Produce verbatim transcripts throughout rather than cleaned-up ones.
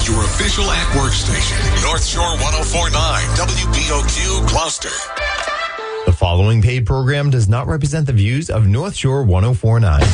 Your official at-work station, North Shore one oh four point nine, W B O Q, Gloucester. The following paid program does not represent the views of North Shore one oh four point nine.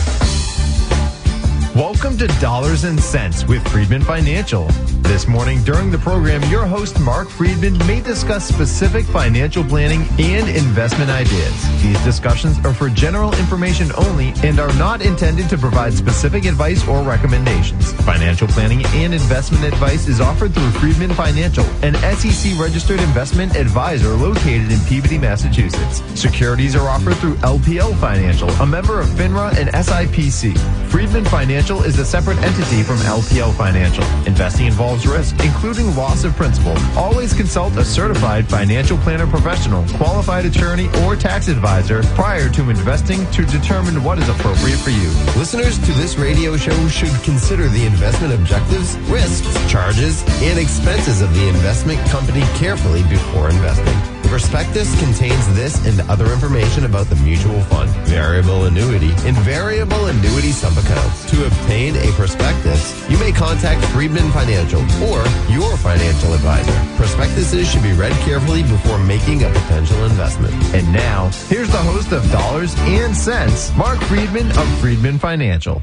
Welcome to Dollars and Cents with Friedman Financial. This morning during the program, your host Mark Friedman may discuss specific financial planning and investment ideas. These discussions are for general information only and are not intended to provide specific advice or recommendations. Financial planning and investment advice is offered through Friedman Financial, an S E C-registered investment advisor located in Peabody, Massachusetts. Securities are offered through L P L Financial, a member of FINRA and S I P C. Friedman Financial is a separate entity from L P L Financial. Investing involves risk, including loss of principal. Always consult a certified financial planner professional, qualified attorney, or tax advisor prior to investing to determine what is appropriate for you. Listeners to this radio show should consider the investment objectives, risks, charges, and expenses of the investment company carefully before investing. The prospectus contains this and other information about the mutual fund, variable annuity, and variable annuity subaccounts. To obtain a prospectus, you may contact Friedman Financial or your financial advisor. Prospectuses should be read carefully before making a potential investment. And now, here's the host of Dollars and Cents, Mark Friedman of Friedman Financial.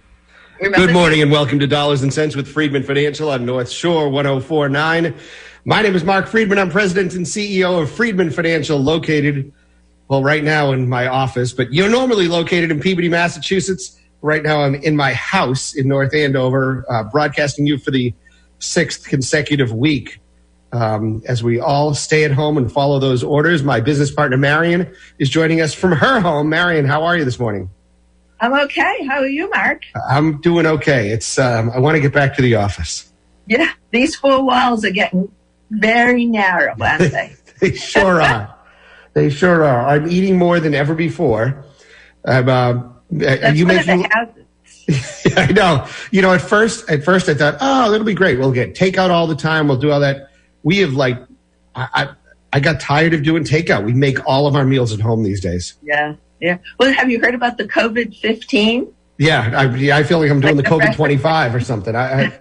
Good morning and welcome to Dollars and Cents with Friedman Financial on North Shore one oh four point nine. My name is Mark Friedman. I'm president and C E O of Friedman Financial, located, well, right now in my office, but you're normally located in Peabody, Massachusetts. Right now I'm in my house in North Andover, uh, broadcasting you for the sixth consecutive week. Um, as we all stay at home and follow those orders, my business partner, Marion, is joining us from her home. Marion, how are you this morning? I'm okay. How are you, Mark? I'm doing okay. It's um, I want to get back to the office. Yeah, these four walls are getting very narrow, aren't they? They sure are. They sure are. I'm eating more than ever before. I'm, uh, That's you one making, of the hazards. I know. You know, at first, at first I thought, oh, that'll be great. We'll get takeout all the time. We'll do all that. We have like, I, I, I got tired of doing takeout. We make all of our meals at home these days. Yeah, yeah. Well, have you heard about the COVID fifteen? Yeah, I, I feel like I'm doing Like the the COVID twenty-five or something. I, I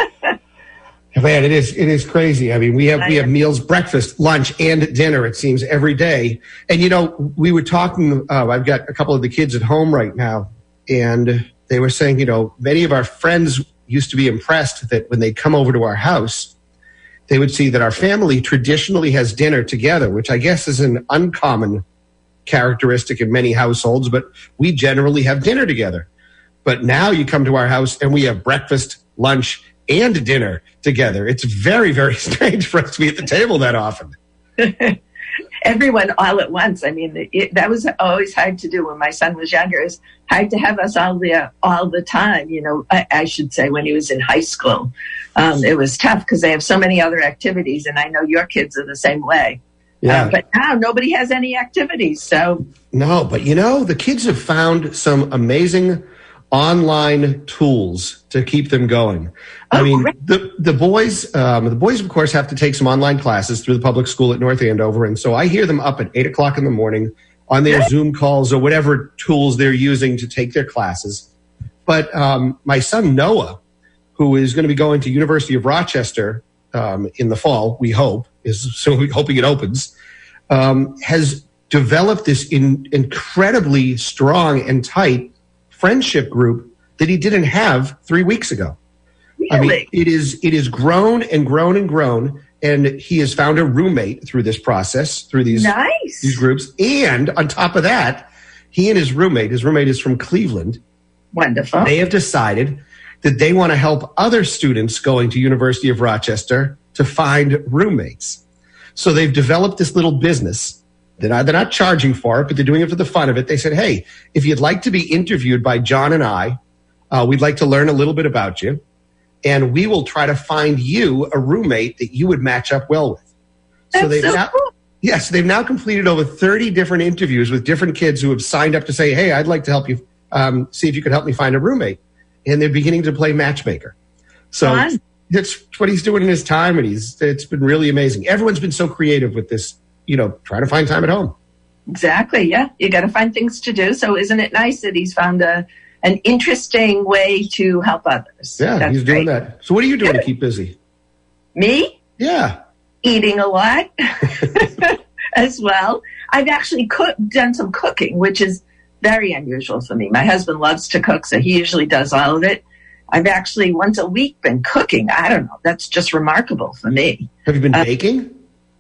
Man, it is it is crazy. I mean, we have we have meals, breakfast, lunch, and dinner, it seems, every day. And, you know, we were talking, uh, I've got a couple of the kids at home right now, and they were saying, you know, many of our friends used to be impressed that when they come over to our house, they would see that our family traditionally has dinner together, which I guess is an uncommon characteristic in many households, but we generally have dinner together. But now you come to our house and we have breakfast, lunch, and dinner together. It's very, very strange for us to be at the table that often. Everyone all at once. I mean, it, that was always hard to do when my son was younger. It's hard to have us all there all the time. You know, I, I should say when he was in high school. Um, it was tough because they have so many other activities, and I know your kids are the same way. Yeah. Uh, but now nobody has any activities. So no, but you know, the kids have found some amazing online tools to keep them going. I oh, mean, great. the the boys, um, the boys, of course, have to take some online classes through the public school at North Andover, and so I hear them up at eight o'clock in the morning on their Zoom calls or whatever tools they're using to take their classes. But um, my son Noah, who is going to be going to University of Rochester um, in the fall, we hope, is so we're hoping it opens, um, has developed this in, incredibly strong and tight friendship group that he didn't have three weeks ago. Really? I mean, it is it is grown and grown and grown, and he has found a roommate through this process, through these nice. these groups. And on top of that, he and his roommate, his roommate is from Cleveland. Wonderful. They have decided that they want to help other students going to University of Rochester to find roommates. So they've developed this little business. They're not, they're not charging for it, but they're doing it for the fun of it. They said, hey, if you'd like to be interviewed by John and I, uh, we'd like to learn a little bit about you. And we will try to find you a roommate that you would match up well with. That's so they've so now, cool. yes, they've now completed over thirty different interviews with different kids who have signed up to say, hey, I'd like to help you, um, see if you could help me find a roommate. And they're beginning to play matchmaker. So Fun. That's what he's doing in his time. And he's, it's been really amazing. Everyone's been so creative with this, you know, trying to find time at home. Exactly. Yeah. You got to find things to do. So isn't it nice that he's found a, an interesting way to help others. Yeah, That's he's doing great. that. So what are you doing Good. to keep busy? Me? Yeah. Eating a lot as well. I've actually cooked, done some cooking, which is very unusual for me. My husband loves to cook, so he usually does all of it. I've actually once a week been cooking. I don't know. That's just remarkable for me. Have you been Uh, baking?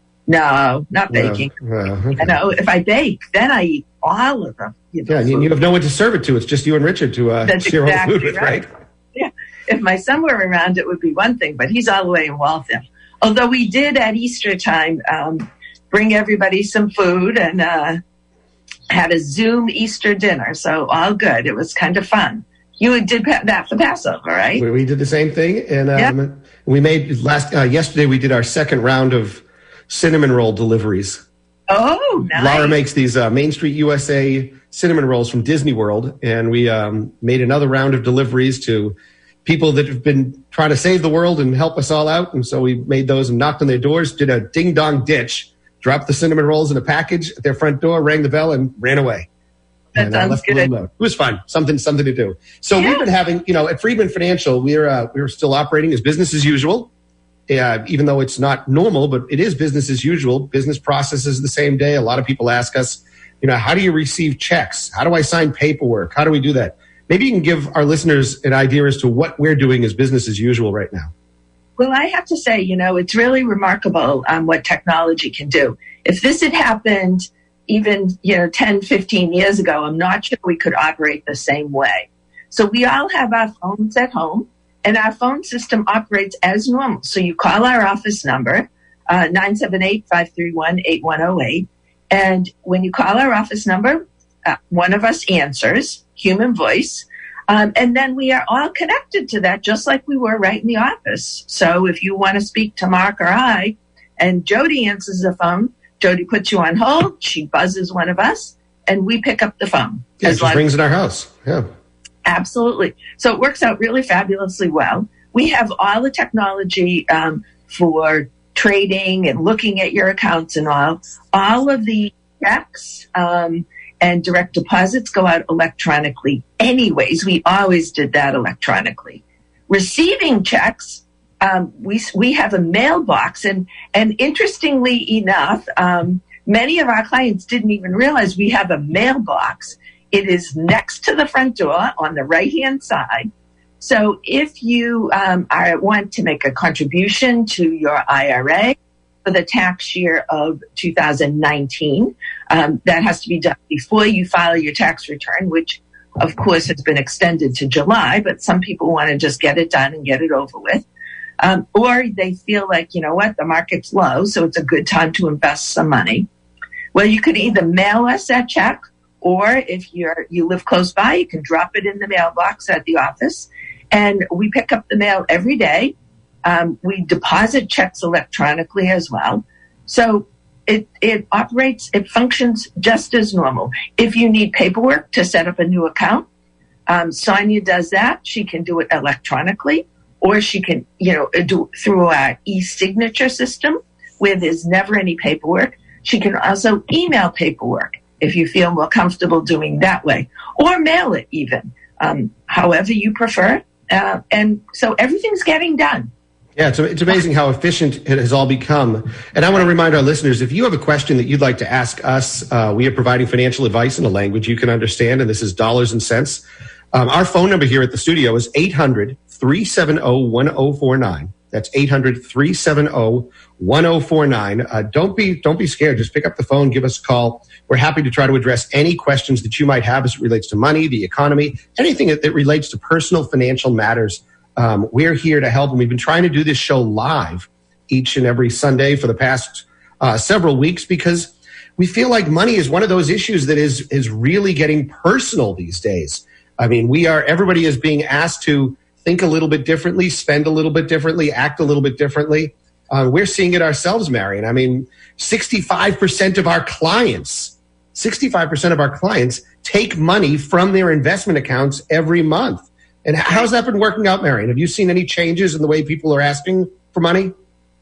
No, not baking. Uh, uh, okay. You know, if I bake, then I eat all of them. You know, Yeah, and you, food. you have no one to serve it to. It's just you and Richard to uh, That's share all the exactly food with, right. right? Yeah. If my son were around, it would be one thing, but he's all the way in Waltham. Although we did at Easter time um, bring everybody some food and uh, had a Zoom Easter dinner. So all good. It was kind of fun. You did pa- that for Passover, right? We, we did the same thing, and um, Yep. we made last uh, yesterday. We did our second round of cinnamon roll deliveries. Oh, nice. Laura makes these uh, Main Street U S A cinnamon rolls from Disney World, and we um, made another round of deliveries to people that have been trying to save the world and help us all out. And so we made those and knocked on their doors, did a ding dong ditch, dropped the cinnamon rolls in a package at their front door, rang the bell, and ran away. That And, uh, sounds left a good. little note. It was fun. Something, something to do. So Yeah. we've been having, you know, at Friedman Financial, we're uh, we're still operating as business as usual. Uh, even though it's not normal, but it is business as usual. Business processes the same day. A lot of people ask us, you know, how do you receive checks? How do I sign paperwork? How do we do that? Maybe you can give our listeners an idea as to what we're doing as business as usual right now. Well, I have to say, you know, it's really remarkable um, what technology can do. If this had happened even, you know, ten, fifteen years ago, I'm not sure we could operate the same way. So we all have our phones at home, and our phone system operates as normal. So you call our office number, uh, nine seven eight, five three one, eight one zero eight. And when you call our office number, uh, one of us answers, human voice. Um, and then we are all connected to that, just like we were right in the office. So if you want to speak to Mark or I, and Jody answers the phone, Jody puts you on hold, she buzzes one of us, and we pick up the phone. Yeah, it As just long- rings in our house. Yeah. Absolutely. So it works out really fabulously well. We have all the technology um, for trading and looking at your accounts and all. All of the checks um, and direct deposits go out electronically anyways. We always did that electronically. Receiving checks, um, we we have a mailbox, and and interestingly enough, um, many of our clients didn't even realize we have a mailbox. It is next to the front door on the right-hand side. So if you um, are, want to make a contribution to your I R A for the tax year of two thousand nineteen, um, that has to be done before you file your tax return, which, of course, has been extended to July, but some people want to just get it done and get it over with. Um, or they feel like, you know what, the market's low, so it's a good time to invest some money. Well, you could either mail us that check, or if you're you live close by, you can drop it in the mailbox at the office. And we pick up the mail every day. Um, we deposit checks electronically as well. So it, it operates, it functions just as normal. If you need paperwork to set up a new account, um, Sonia does that. She can do it electronically, or she can, you know, do it through our e-signature system where there's never any paperwork. She can also email paperwork if you feel more comfortable doing that way, or mail it even, um, however you prefer. Uh, and so everything's getting done. Yeah, it's, it's amazing how efficient it has all become. And I want to remind our listeners, if you have a question that you'd like to ask us, uh, we are providing financial advice in a language you can understand, and this is dollars and cents. Um, our phone number here at the studio is eight hundred, three seven zero, one zero four nine. That's eight hundred, three seven zero, one zero four nine. Uh, don't be don't be scared. Just pick up the phone, give us a call. We're happy to try to address any questions that you might have as it relates to money, the economy, anything that, that relates to personal financial matters. Um, we're here to help, and we've been trying to do this show live each and every Sunday for the past uh, several weeks because we feel like money is one of those issues that is is really getting personal these days. I mean, we are everybody is being asked to think a little bit differently, spend a little bit differently, act a little bit differently. Uh, we're seeing it ourselves, Marion. I mean, sixty-five percent of our clients, sixty-five percent of our clients take money from their investment accounts every month. And how's that been working out, Marion? Have you seen any changes in the way people are asking for money?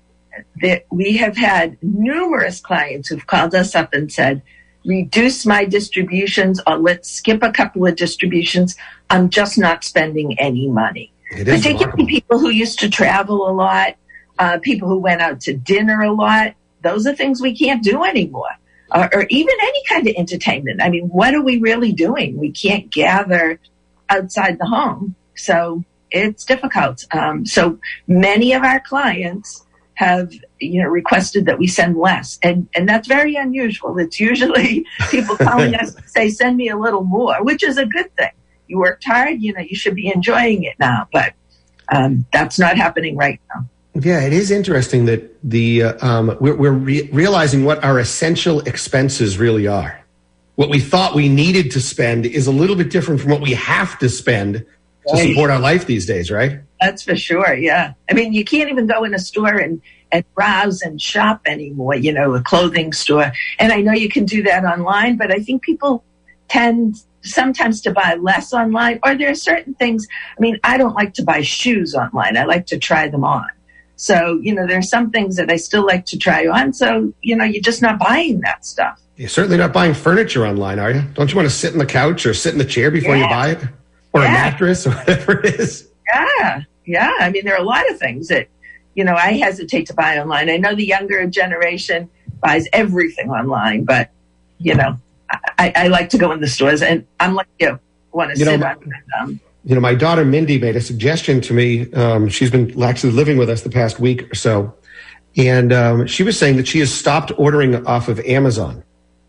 That we have had numerous clients who've called us up and said, reduce my distributions, or let's skip a couple of distributions. I'm just not spending any money. It is Particularly remarkable. people who used to travel a lot, uh, people who went out to dinner a lot. Those are things we can't do anymore. Uh, or even any kind of entertainment. I mean, what are we really doing? We can't gather outside the home. So it's difficult. Um, so many of our clients have, you know, requested that we send less. And, and that's very unusual. It's usually people calling us and say, send me a little more, which is a good thing. You worked hard, you know, you should be enjoying it now. But um, that's not happening right now. Yeah, it is interesting that the uh, um, we're, we're re- realizing what our essential expenses really are. What we thought we needed to spend is a little bit different from what we have to spend to Right. support our life these days, right? That's for sure, yeah. I mean, you can't even go in a store and, and browse and shop anymore, you know, a clothing store. And I know you can do that online, but I think people tend sometimes to buy less online. Or there are certain things, I mean, I don't like to buy shoes online. I like to try them on. So, you know, there are some things that I still like to try on. So, you know, you're just not buying that stuff. You're certainly not buying furniture online, are you? Don't you want to sit in the couch or sit in the chair before Yeah. you buy it? Or Yeah. a mattress or whatever it is? Yeah, yeah. I mean, there are a lot of things that, you know, I hesitate to buy online. I know the younger generation buys everything online, but, you know, I, I like to go in the stores, and I'm like you, want to You know, sit my- on them. You know, my daughter Mindy made a suggestion to me. Um, she's been actually living with us the past week or so. And um, she was saying that she has stopped ordering off of Amazon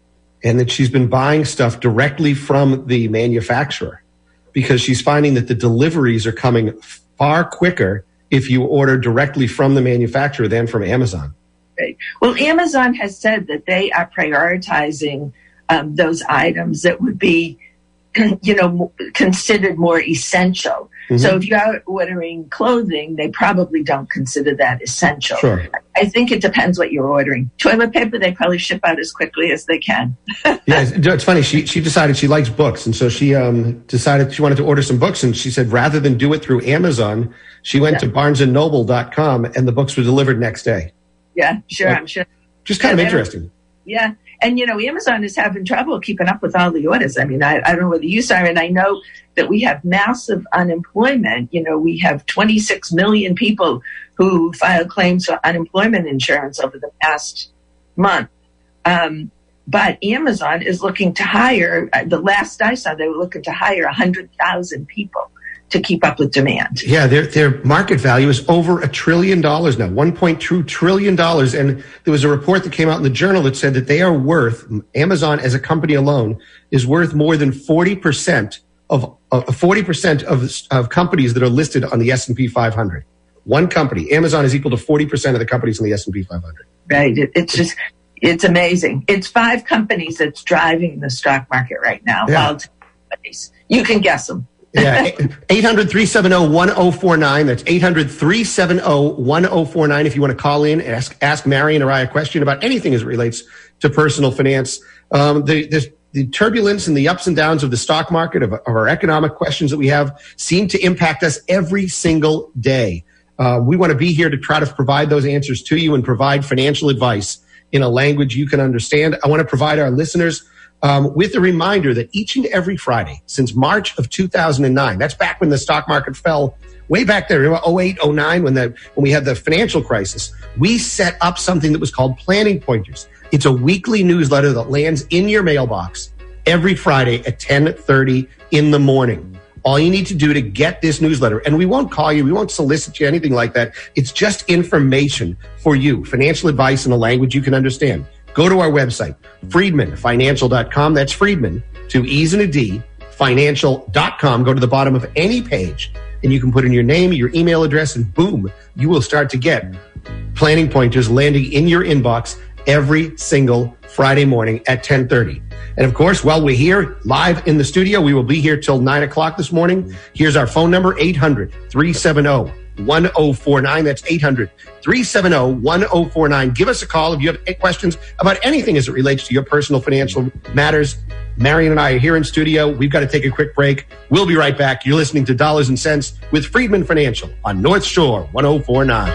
and that she's been buying stuff directly from the manufacturer because she's finding that the deliveries are coming far quicker if you order directly from the manufacturer than from Amazon. Right. Well, Amazon has said that they are prioritizing um, those items that would be, you know, considered more essential. Mm-hmm. So if you're ordering clothing, they probably don't consider that essential. Sure. I think it depends what you're ordering. Toilet paper, they probably ship out as quickly as they can. Yeah, it's, it's funny. She she decided she likes books, and so she um, decided she wanted to order some books. And she said rather than do it through Amazon, she went Yeah. to barnes and noble dot com, and the books were delivered next day. Yeah, sure, Like- I'm sure. Just kind of Yeah, interesting. Yeah. And, you know, Amazon is having trouble keeping up with all the orders. I mean, I, I don't know whether you saw, and I know that we have massive unemployment. You know, we have twenty-six million people who filed claims for unemployment insurance over the past month. Um, but Amazon is looking to hire, uh, the last I saw, they were looking to hire one hundred thousand people to keep up with demand. Yeah, their their market value is over a trillion dollars now, one point two trillion dollars. And there was a report that came out in the Journal that said that they are worth, Amazon as a company alone, is worth more than forty percent of uh, forty percent of of companies that are listed on the S and P five hundred. One company, Amazon, is equal to forty percent of the companies on the S and P five hundred. Right. It, it's just, it's amazing. It's five companies that's driving the stock market right now. Yeah. Well, companies. You can guess them. Yeah, eight hundred, three seven zero, one zero four nine. That's eight hundred, three seven zero, one zero four nine if you want to call in, ask ask Marion or I a question about anything as it relates to personal finance. Um, the, the, the turbulence and the ups and downs of the stock market, of, of our economic questions that we have, seem to impact us every single day. Uh, we want to be here to try to provide those answers to you and provide financial advice in a language you can understand. I want to provide our listeners Um, with a reminder that each and every Friday since March of two thousand nine, that's back when the stock market fell way back there, oh eight, oh nine, when the when we had the financial crisis, we set up something that was called Planning Pointers. It's a weekly newsletter that lands in your mailbox every Friday at ten thirty in the morning. All you need to do to get this newsletter, and we won't call you, we won't solicit you, anything like that. It's just information for you, financial advice in a language you can understand. Go to our website, friedman financial dot com. That's Friedman, two E's and a D, financial dot com. Go to the bottom of any page, and you can put in your name, your email address, and boom, you will start to get Planning Pointers landing in your inbox every single Friday morning at ten thirty. And of course, while we're here live in the studio, we will be here till nine o'clock this morning. Here's our phone number, eight hundred, three seven zero, one zero four nine. That's eight hundred, three seven zero, one zero four nine. Give us a call if you have questions about anything as it relates to your personal financial matters. Marion and I are here in studio. We've got to take a quick break. We'll be right back. You're listening to Dollars and Cents with Friedman Financial on North Shore one zero four nine.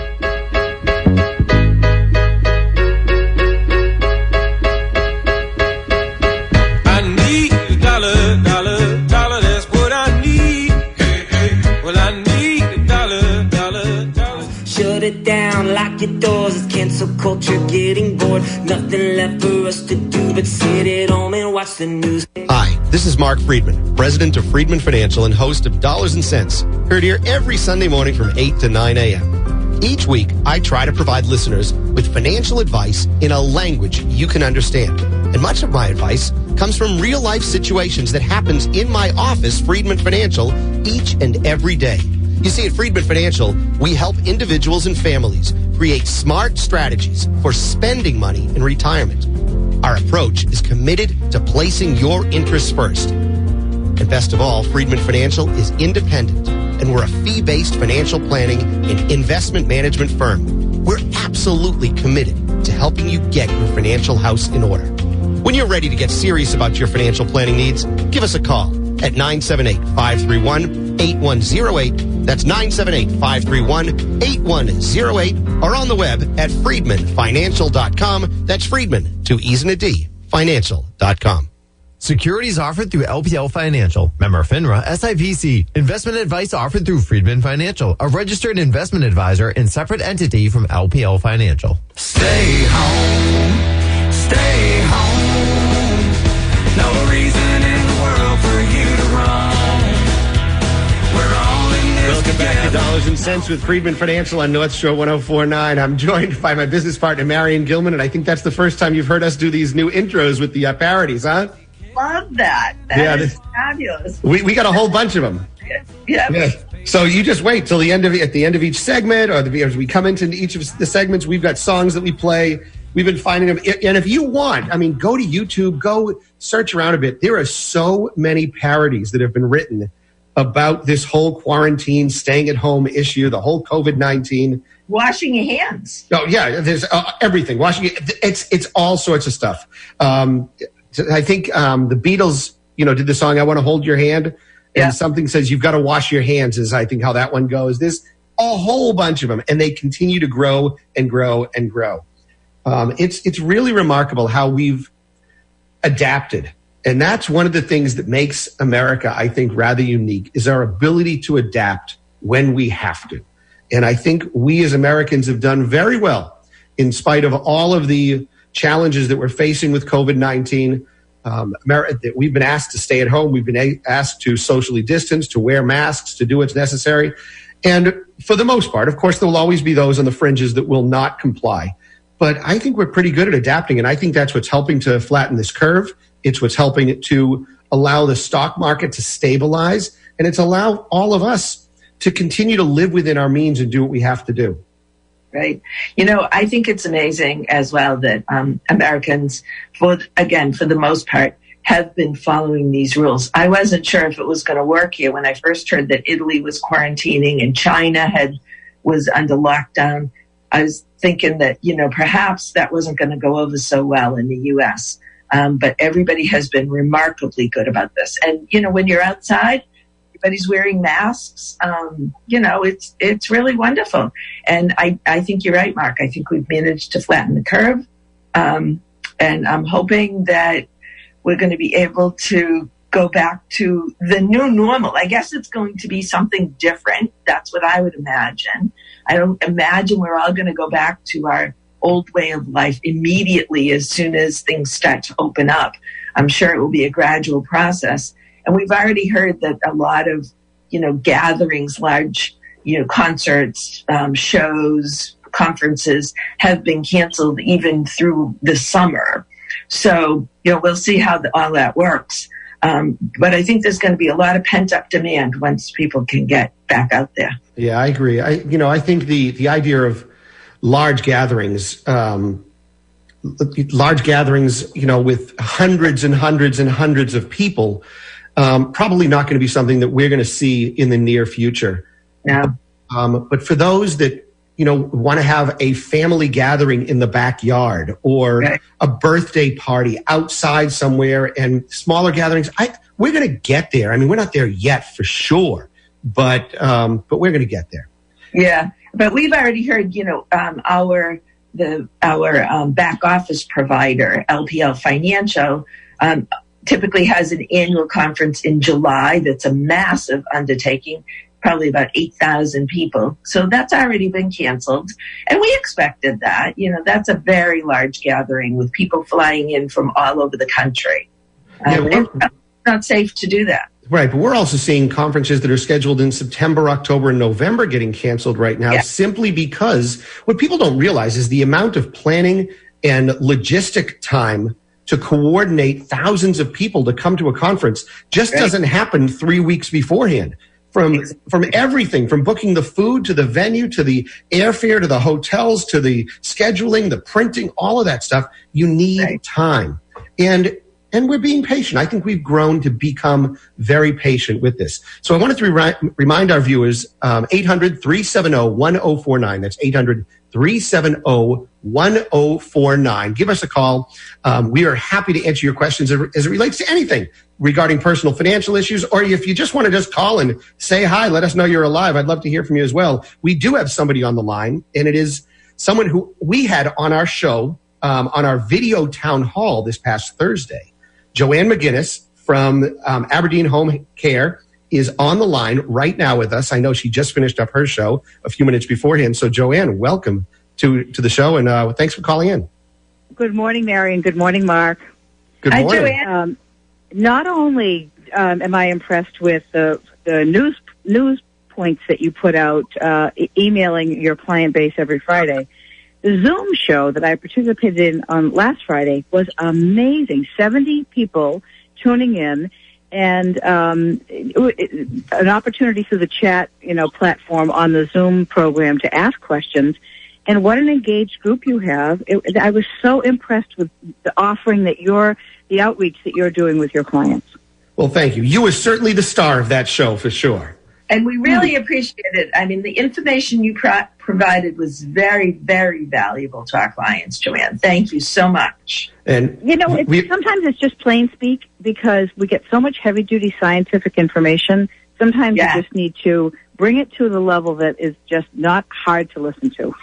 I need a dollar, dollar, dollar, that's what I need. shut it down, lock your doors. It's cancel culture getting bored. Nothing left for us to do but sit at home and watch the news. Hi, this is Mark Friedman, president of Friedman Financial and host of Dollars and Cents, heard here every Sunday morning from eight to nine a.m. Each week, I try to provide listeners with financial advice in a language you can understand. And much of my advice comes from real-life situations that happens in my office, Friedman Financial, each and every day. You see, at Friedman Financial, we help individuals and families create smart strategies for spending money in retirement. Our approach is committed to placing your interests first. And best of all, Friedman Financial is independent, and we're a fee-based financial planning and investment management firm. We're absolutely committed to helping you get your financial house in order. When you're ready to get serious about your financial planning needs, give us a call at nine seven eight, five three one, eight one zero eight. That's nine seven eight, five three one, eight one zero eight, or on the web at friedman financial dot com. That's Friedman, two E's and a D, financial dot com. Securities offered through L P L Financial. Member FINRA, S I P C. Investment advice offered through Friedman Financial, a registered investment advisor and separate entity from L P L Financial. Stay home. Stay home. No reason in the world for you to run. We're all in this Welcome together. back to Dollars and Cents with Friedman Financial on North Shore one oh four point nine. I'm joined by my business partner, Marion Gilman, and I think that's the first time you've heard us do these new intros with the uh, parodies, huh? Love that. That Yeah, is this- fabulous. We we got a whole bunch of them. Yeah. Yeah. So you just wait till the end of at the end of each segment, or the, as we come into each of the segments, we've got songs that we play. We've been finding them, and if you want, I mean, go to YouTube, go search around a bit. There are so many parodies that have been written about this whole quarantine, staying at home issue, the whole COVID nineteen. Washing your hands. Oh yeah, there's uh, everything. Washing it, it's it's all sorts of stuff. Um, I think um, the Beatles, you know, did the song "I Want to Hold Your Hand," and Yeah. something says "You've got to wash your hands." Is I think how that one goes. There's a whole bunch of them, and they continue to grow and grow and grow. Um, it's it's really remarkable how we've adapted, and that's one of the things that makes America, I think, rather unique, is our ability to adapt when we have to. And I think we as Americans have done very well in spite of all of the challenges that we're facing with COVID nineteen. Um, America, that we've been asked to stay at home. We've been a- asked to socially distance, to wear masks, to do what's necessary. And for the most part, of course, there will always be those on the fringes that will not comply. But I think we're pretty good at adapting, and I think that's what's helping to flatten this curve. It's what's helping it to allow the stock market to stabilize, and it's allow all of us to continue to live within our means and do what we have to do. Right. You know, I think it's amazing as well that um, Americans, for again, for the most part, have been following these rules. I wasn't sure if it was going to work here when I first heard that Italy was quarantining and China had was under lockdown. I was thinking that, you know, perhaps that wasn't going to go over so well in the U S. Um, but everybody has been remarkably good about this. And, you know, when you're outside, everybody's wearing masks. Um, you know, it's it's really wonderful. And I, I think you're right, Mark. I think we've managed to flatten the curve. Um, and I'm hoping that we're going to be able to go back to the new normal. I guess it's going to be something different. That's what I would imagine. I don't imagine we're all going to go back to our old way of life immediately as soon as things start to open up. I'm sure it will be a gradual process. And we've already heard that a lot of, you know, gatherings, large, you know, concerts, um, shows, conferences have been canceled even through the summer. So, you know, we'll see how the, all that works. Um, but I think there's going to be a lot of pent up demand once people can get back out there. Yeah, I agree. I, you know, I think the, the idea of large gatherings, um, large gatherings, you know, with hundreds and hundreds and hundreds of people, um, probably not going to be something that we're going to see in the near future. Yeah. Um, but for those that, you know, want to have a family gathering in the backyard or Right. a birthday party outside somewhere and smaller gatherings, I, we're going to get there. I mean, we're not there yet for sure, but, um, but we're going to get there. Yeah. But we've already heard, you know, um, our, the, our, um, back office provider, L P L Financial, um, typically has an annual conference in July. That's a massive undertaking. probably about eight thousand people. So that's already been canceled. And we expected that. You know, that's a very large gathering with people flying in from all over the country. Yeah, Um, and it's not safe to do that. Right, but we're also seeing conferences that are scheduled in September, October, and November getting canceled right now, Yeah. simply because what people don't realize is the amount of planning and logistic time to coordinate thousands of people to come to a conference just Right. doesn't happen three weeks beforehand. From from everything, from booking the food to the venue to the airfare to the hotels to the scheduling, the printing, all of that stuff, you need Right. time. And and we're being patient. I think we've grown to become very patient with this. So I wanted to re- remind our viewers, um, eight hundred, three seven zero, one zero four nine. That's eight hundred, three seven zero, one zero four nine. Give us a call. Um, we are happy to answer your questions as as it relates to anything regarding personal financial issues, or if you just want to just call and say hi, let us know you're alive. I'd love to hear from you as well. We do have somebody on the line, and it is someone who we had on our show, um, on our video town hall this past Thursday. Joanne McGinnis from um, Aberdeen Home Care is on the line right now with us. I know she just finished up her show a few minutes beforehand. So, Joanne, welcome to, to the show, and uh, thanks for calling in. Good morning, Mary, and good morning, Mark. Good Hi, morning. Joanne. Um, not only um, am I impressed with the, the news news points that you put out, uh, e- emailing your client base every Friday, the Zoom show that I participated in on last Friday was amazing. seventy people tuning in, and um, it, it, an opportunity through the chat, you know, platform on the Zoom program to ask questions. And what an engaged group you have. It, I was so impressed with the offering that you're, the outreach that you're doing with your clients. Well, thank you. You were certainly the star of that show for sure. And we really appreciate it. I mean, the information you pro- provided was very, very valuable to our clients, Joanne. Thank you so much. And You know, it's, we, sometimes it's just plain speak because we get so much heavy-duty scientific information. Sometimes Yeah. you just need to bring it to the level that is just not hard to listen to.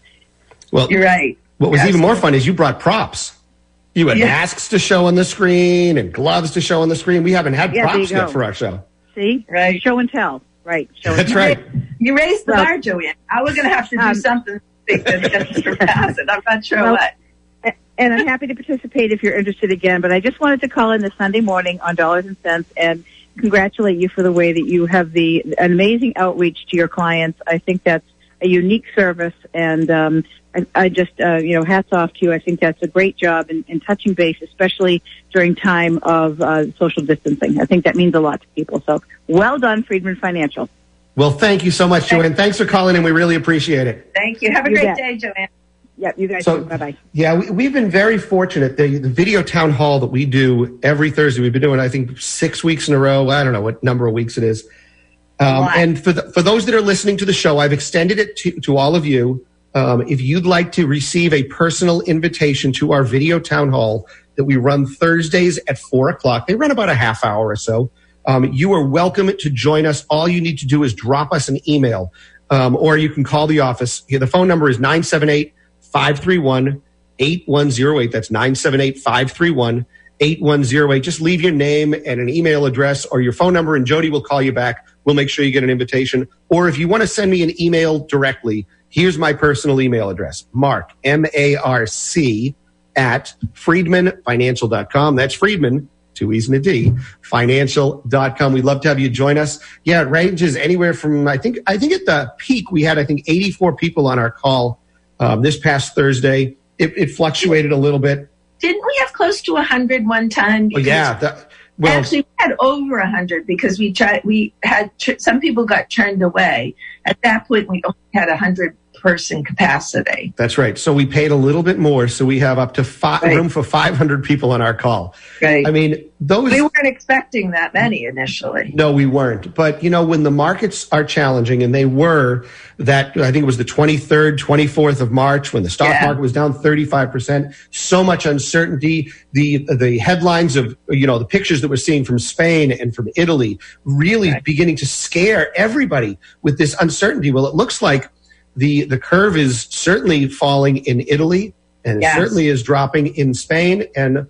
well, You're right. what was Yes. even more fun is you brought props. You had Yeah. masks to show on the screen and gloves to show on the screen. We haven't had Yeah, there props you yet go. for our show. See? Right. Show and tell. Right. Show and That's tell. right. You raised the Well- bar, Joanne. Now we're going to have to do Um, something big that's going to surpass it. I'm not sure Well, what. A- And I'm happy to participate if you're interested again. But I just wanted to call in this Sunday morning on Dollars and Cents and congratulate you for the way that you have the an amazing outreach to your clients. I think that's a unique service, and um, I, I just, uh, you know, hats off to you. I think that's a great job in, in touching base, especially during time of uh, social distancing. I think that means a lot to people. So well done, Friedman Financial. Well, thank you so much, Joanne. Thanks for calling in. We really appreciate it. Thank you. Have a You great bet. day, Joanne. Yep, you guys So- too. Bye-bye. Yeah, we, we've been very fortunate. The, the video town hall that we do every Thursday, we've been doing, I think, six weeks in a row. I don't know what number of weeks it is. Um, lot. and for the, for those that are listening to the show, I've extended it to, to all of you. Um, if you'd like to receive a personal invitation to our video town hall that we run Thursdays at four o'clock, they run about a half hour or so. Um, you are welcome to join us. All you need to do is drop us an email, um, or you can call the office. Here, the phone number is nine seven eight, five three one, eight one zero eight. That's nine seven eight, five three one, eight one zero eight. Just leave your name and an email address or your phone number, and Jody will call you back. We'll make sure you get an invitation. Or if you want to send me an email directly, here's my personal email address, Mark, M A R C, at friedman financial dot com. That's Friedman, two E's and a D, financial dot com. We'd love to have you join us. Yeah, it ranges anywhere from, I think, I think at the peak, we had, I think, eighty-four people on our call um, this past Thursday. It, it fluctuated a little bit. Didn't we have close to one hundred one time? But yeah, that, well, Actually, we had over one hundred because we tried. We had some people got turned away. At that point, we only had a hundred person capacity. that's right. So we paid a little bit more. So we have up to five, Right. room for five hundred people on our call. Right. I mean, those. We weren't expecting that many initially. No, we weren't. But, you know, when the markets are challenging, and they were that, I think it was the twenty-third, twenty-fourth of March, when the stock Yeah. market was down thirty-five percent, so much uncertainty, the the headlines of, you know, the pictures that we're seeing from Spain and from Italy really Right. beginning to scare everybody with this uncertainty. Well, it looks like the, the curve is certainly falling in Italy, and it Yes. certainly is dropping in Spain, and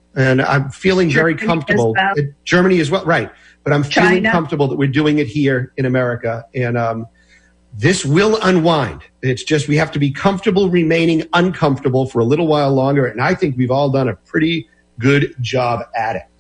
And I'm feeling Germany very comfortable. as well. Germany as well, right. But I'm feeling China. comfortable that we're doing it here in America. And um, this will unwind. It's just we have to be comfortable remaining uncomfortable for a little while longer. And I think we've all done a pretty good job at it.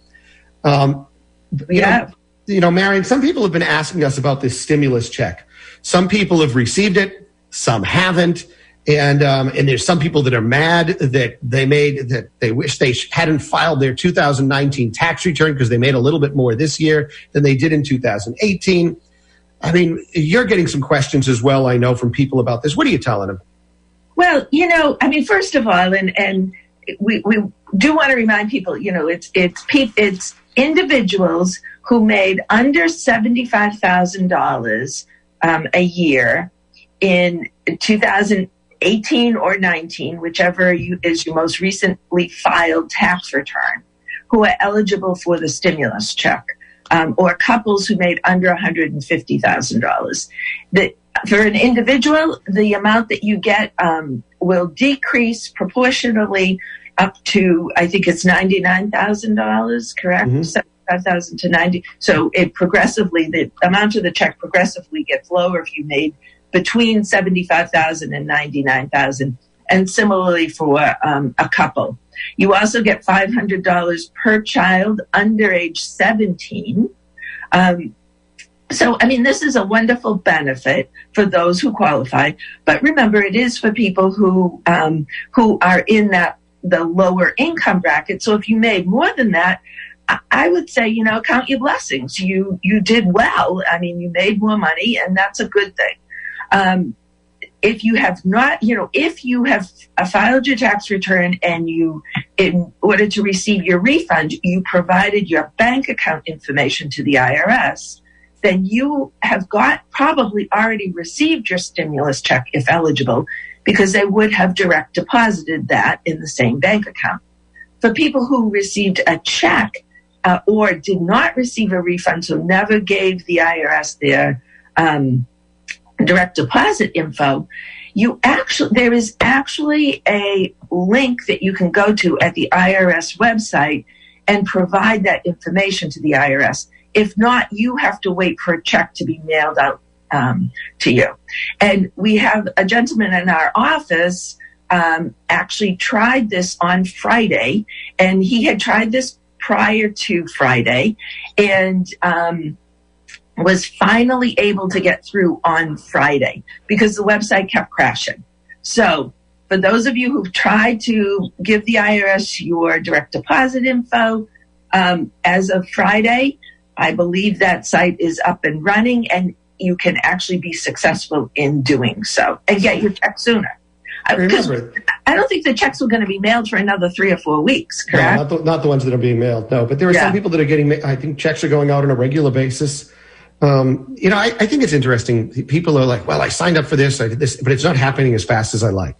Um, you Yeah. know, you know, Marion, some people have been asking us about this stimulus check. Some people have received it, some haven't. And um, and there's some people that are mad that they made that they wish they hadn't filed their two thousand nineteen tax return because they made a little bit more this year than they did in two thousand eighteen. I mean, you're getting some questions as well, I know, from people about this. What are you telling them? Well, you know, I mean, first of all, and and we we do want to remind people, you know, it's it's pe- it's individuals who made under seventy-five thousand dollars um, a year in two thousand eighteen or nineteen, whichever you, is your most recently filed tax return, who are eligible for the stimulus check, um, or couples who made under one hundred fifty thousand dollars. The, for an individual, the amount that you get um, will decrease proportionally up to, I think it's ninety-nine thousand dollars, correct? Mm-hmm. seventy-five thousand to ninety. So it progressively, the amount of the check progressively gets lower if you made between seventy-five thousand and ninety-nine thousand, and similarly for um, a couple. You also get five hundred dollars per child under age seventeen. Um, so, I mean, this is a wonderful benefit for those who qualify. But remember, it is for people who um, who are in that the lower income bracket. So if you made more than that, I, I would say, you know, count your blessings. You you did well. I mean, you made more money, and that's a good thing. Um, if you have not, you know, if you have uh, filed your tax return and you, in order to receive your refund, you provided your bank account information to the I R S, then you have got probably already received your stimulus check if eligible, because they would have direct deposited that in the same bank account. For people who received a check uh, or did not receive a refund, so never gave the I R S their um, direct deposit info, you actually there is actually a link that you can go to at the I R S website and provide that information to the I R S. If not, you have to wait for a check to be mailed out um, to you. And we have a gentleman in our office um, actually tried this on Friday, and he had tried this prior to Friday, and um, was finally able to get through on Friday because the website kept crashing. So for those of you who've tried to give the I R S your direct deposit info, um, as of Friday, I believe that site is up and running, and you can actually be successful in doing so and get your check sooner. Because I don't think the checks are going to be mailed for another three or four weeks, correct? No, not the, not the ones that are being mailed, no. But there are yeah. some people that are getting, I think checks are going out on a regular basis. Um, you know, I, I think it's interesting. People are like, well, I signed up for this, I did this, but it's not happening as fast as I like.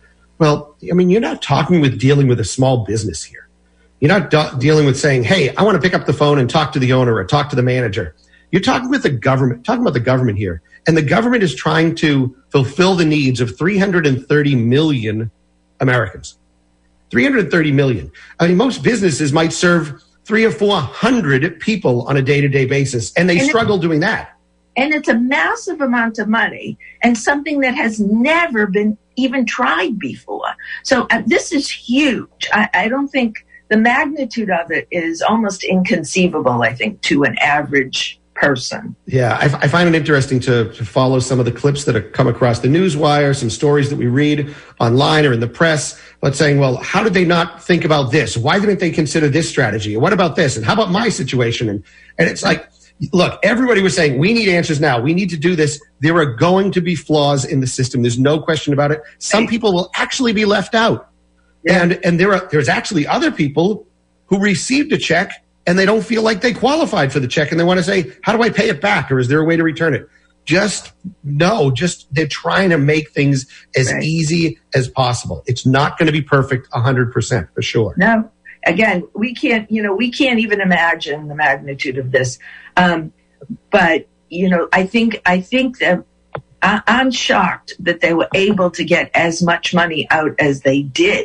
Well, I mean, you're not talking with dealing with a small business here. You're not do- dealing with saying, hey, I want to pick up the phone and talk to the owner or talk to the manager. You're talking with the government, talking about the government here. And the government is trying to fulfill the needs of three hundred thirty million Americans. three hundred thirty million. I mean, most businesses might serve three or four hundred people on a day-to-day basis, and they and struggle doing that. And it's a massive amount of money and something that has never been even tried before. So uh, this is huge. I, I don't think the magnitude of it is almost inconceivable, I think, to an average person. Yeah, I, I find it interesting to, to follow some of the clips that have come across the news wire, some stories that we read online or in the press, but saying, well, how did they not think about this? Why didn't they consider this strategy? And what about this? And how about my situation? And, and it's like, look, everybody was saying, we need answers now. We need to do this. There are going to be flaws in the system. There's no question about it. Some people will actually be left out. Yeah. And and there are there's actually other people who received a check and they don't feel like they qualified for the check, and they want to say, how do I pay it back? Or is there a way to return it? Just no, just they're trying to make things as right. easy as possible. It's not going to be perfect one hundred percent for sure. No. Again, we can't, you know, we can't even imagine the magnitude of this. Um, but, you know, I think, I think that I, I'm shocked that they were able to get as much money out as they did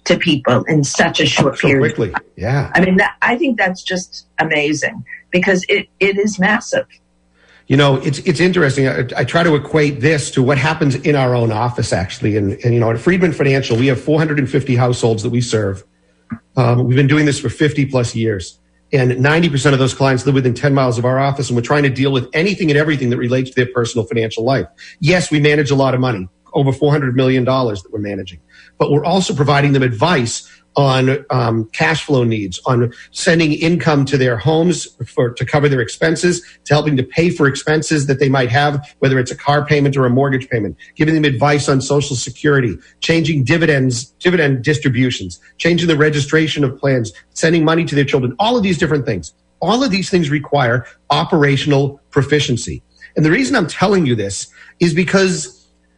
to people in such a short so period. quickly. Yeah. I mean, that, I think that's just amazing because it, it is massive. You know, it's it's interesting. I, I try to equate this to what happens in our own office, actually. And, and you know, at Friedman Financial, we have four hundred fifty households that we serve. Um, we've been doing this for fifty plus years. And ninety percent of those clients live within ten miles of our office, and we're trying to deal with anything and everything that relates to their personal financial life. Yes, we manage a lot of money, over four hundred million dollars that we're managing. But we're also providing them advice on um, cash flow needs, on sending income to their homes for to cover their expenses, to helping to pay for expenses that they might have, whether it's a car payment or a mortgage payment, giving them advice on Social Security, changing dividends, dividend distributions, changing the registration of plans, sending money to their children, all of these different things. All of these things require operational proficiency. And the reason I'm telling you this is because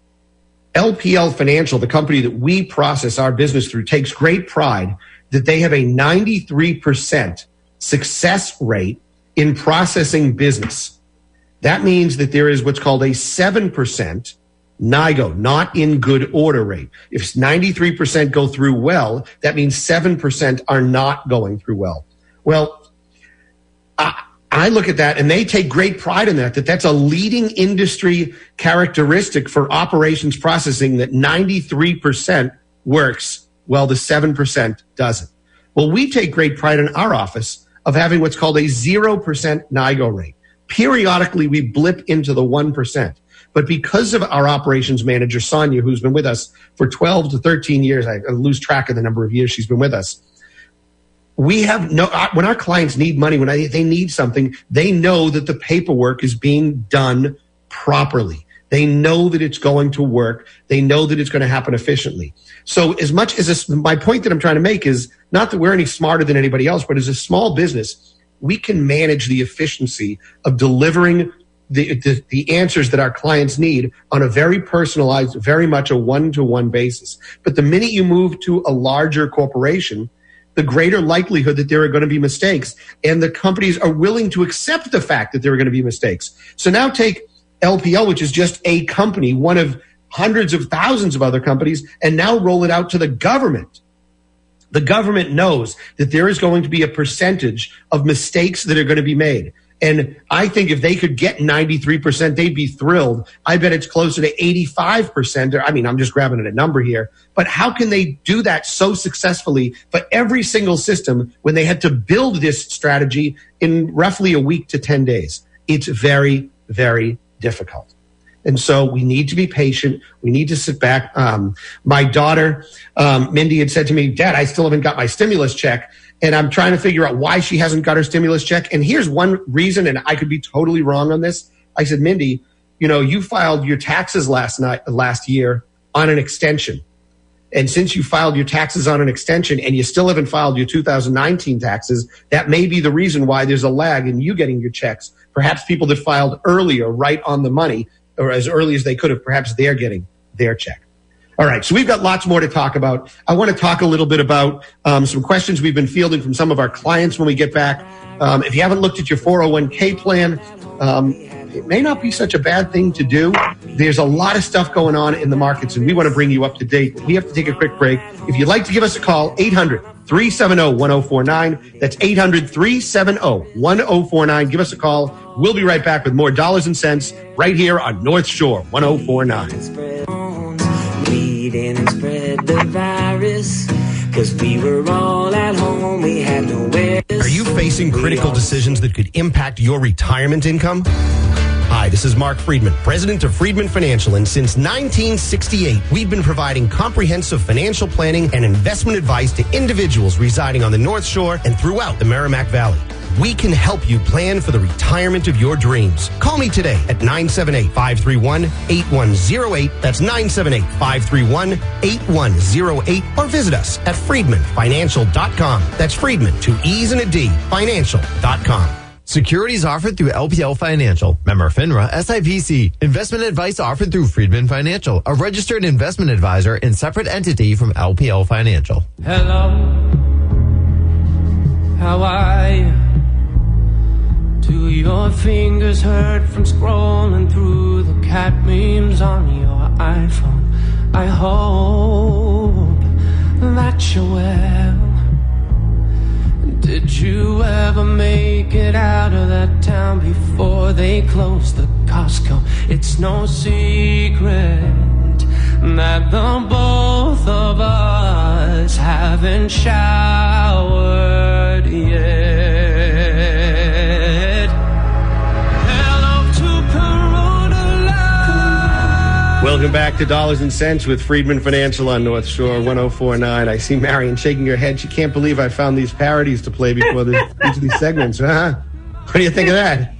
L P L Financial, the company that we process our business through, takes great pride that they have a ninety-three percent success rate in processing business. That means that there is what's called a seven percent N I G O, not in good order rate. If ninety-three percent go through well, that means seven percent are not going through well. Well, I, I look at that and they take great pride in that, that that's a leading industry characteristic for operations processing, that ninety-three percent works while the seven percent doesn't. Well, we take great pride in our office of having what's called a zero percent N I G O rate. Periodically, we blip into the one percent. But because of our operations manager, Sonia, who's been with us for twelve to thirteen years, I lose track of the number of years she's been with us, we have no, when our clients need money, when they need something, they know that the paperwork is being done properly. They know that it's going to work. They know that it's going to happen efficiently. So as much as this, my point that I'm trying to make is not that we're any smarter than anybody else, but as a small business, we can manage the efficiency of delivering the, the, the answers that our clients need on a very personalized, very much a one-to-one basis. But the minute you move to a larger corporation, the greater likelihood that there are going to be mistakes. And the companies are willing to accept the fact that there are going to be mistakes. So now take L P L, which is just a company, one of hundreds of thousands of other companies, and now roll it out to the government. The government knows that there is going to be a percentage of mistakes that are going to be made. And I think if they could get ninety-three percent, they'd be thrilled. I bet it's closer to eighty-five percent. I mean, I'm just grabbing at a number here. But how can they do that so successfully for every single system when they had to build this strategy in roughly a week to ten days? It's very, very difficult. And so we need to be patient. We need to sit back. Um, my daughter, um, Mindy, had said to me, Dad, I still haven't got my stimulus check. And I'm trying to figure out why she hasn't got her stimulus check. And here's one reason, and I could be totally wrong on this. I said, Mindy, you know, you filed your taxes last night, last year on an extension. And since you filed your taxes on an extension and you still haven't filed your two thousand nineteen taxes, that may be the reason why there's a lag in you getting your checks. Perhaps people that filed earlier, right on the money, or as early as they could have, perhaps they're getting their check. All right, so we've got lots more to talk about. I want to talk a little bit about um, some questions we've been fielding from some of our clients when we get back. Um, if you haven't looked at your four oh one k plan, um, it may not be such a bad thing to do. There's a lot of stuff going on in the markets, and we want to bring you up to date. We have to take a quick break. If you'd like to give us a call, eight hundred, three seven zero, one zero four nine. That's eight hundred, three seven zero, one zero four nine. Give us a call. We'll be right back with more Dollars and Cents right here on North Shore one oh four nine. And spread the virus, cause we were all at home, we had nowhere. Are you facing critical decisions that could impact your retirement income? Hi, this is Mark Friedman, president of Friedman Financial, and since nineteen sixty-eight, we've been providing comprehensive financial planning and investment advice to individuals residing on the North Shore and throughout the Merrimack Valley. We can help you plan for the retirement of your dreams. Call me today at nine seven eight, five three one, eight one zero eight. That's nine seven eight, five three one, eight one zero eight. Or visit us at friedman financial dot com. That's Friedman, two E's and a D, financial dot com. Securities offered through L P L Financial, member FINRA, S I P C. Investment advice offered through Friedman Financial, a registered investment advisor and separate entity from L P L Financial. Hello, how are you? Do your fingers hurt from scrolling through the cat memes on your iPhone? I hope that at your well. Did you ever make it out of that town before they closed the Costco? It's no secret that the both of us haven't showered yet. Hello to Corona Light. Welcome back to Dollars and Cents with Friedman Financial on North Shore one oh four point nine. I see Marion shaking her head. She can't believe I found these parodies to play before the, each of these segments. Huh? What do you think of that?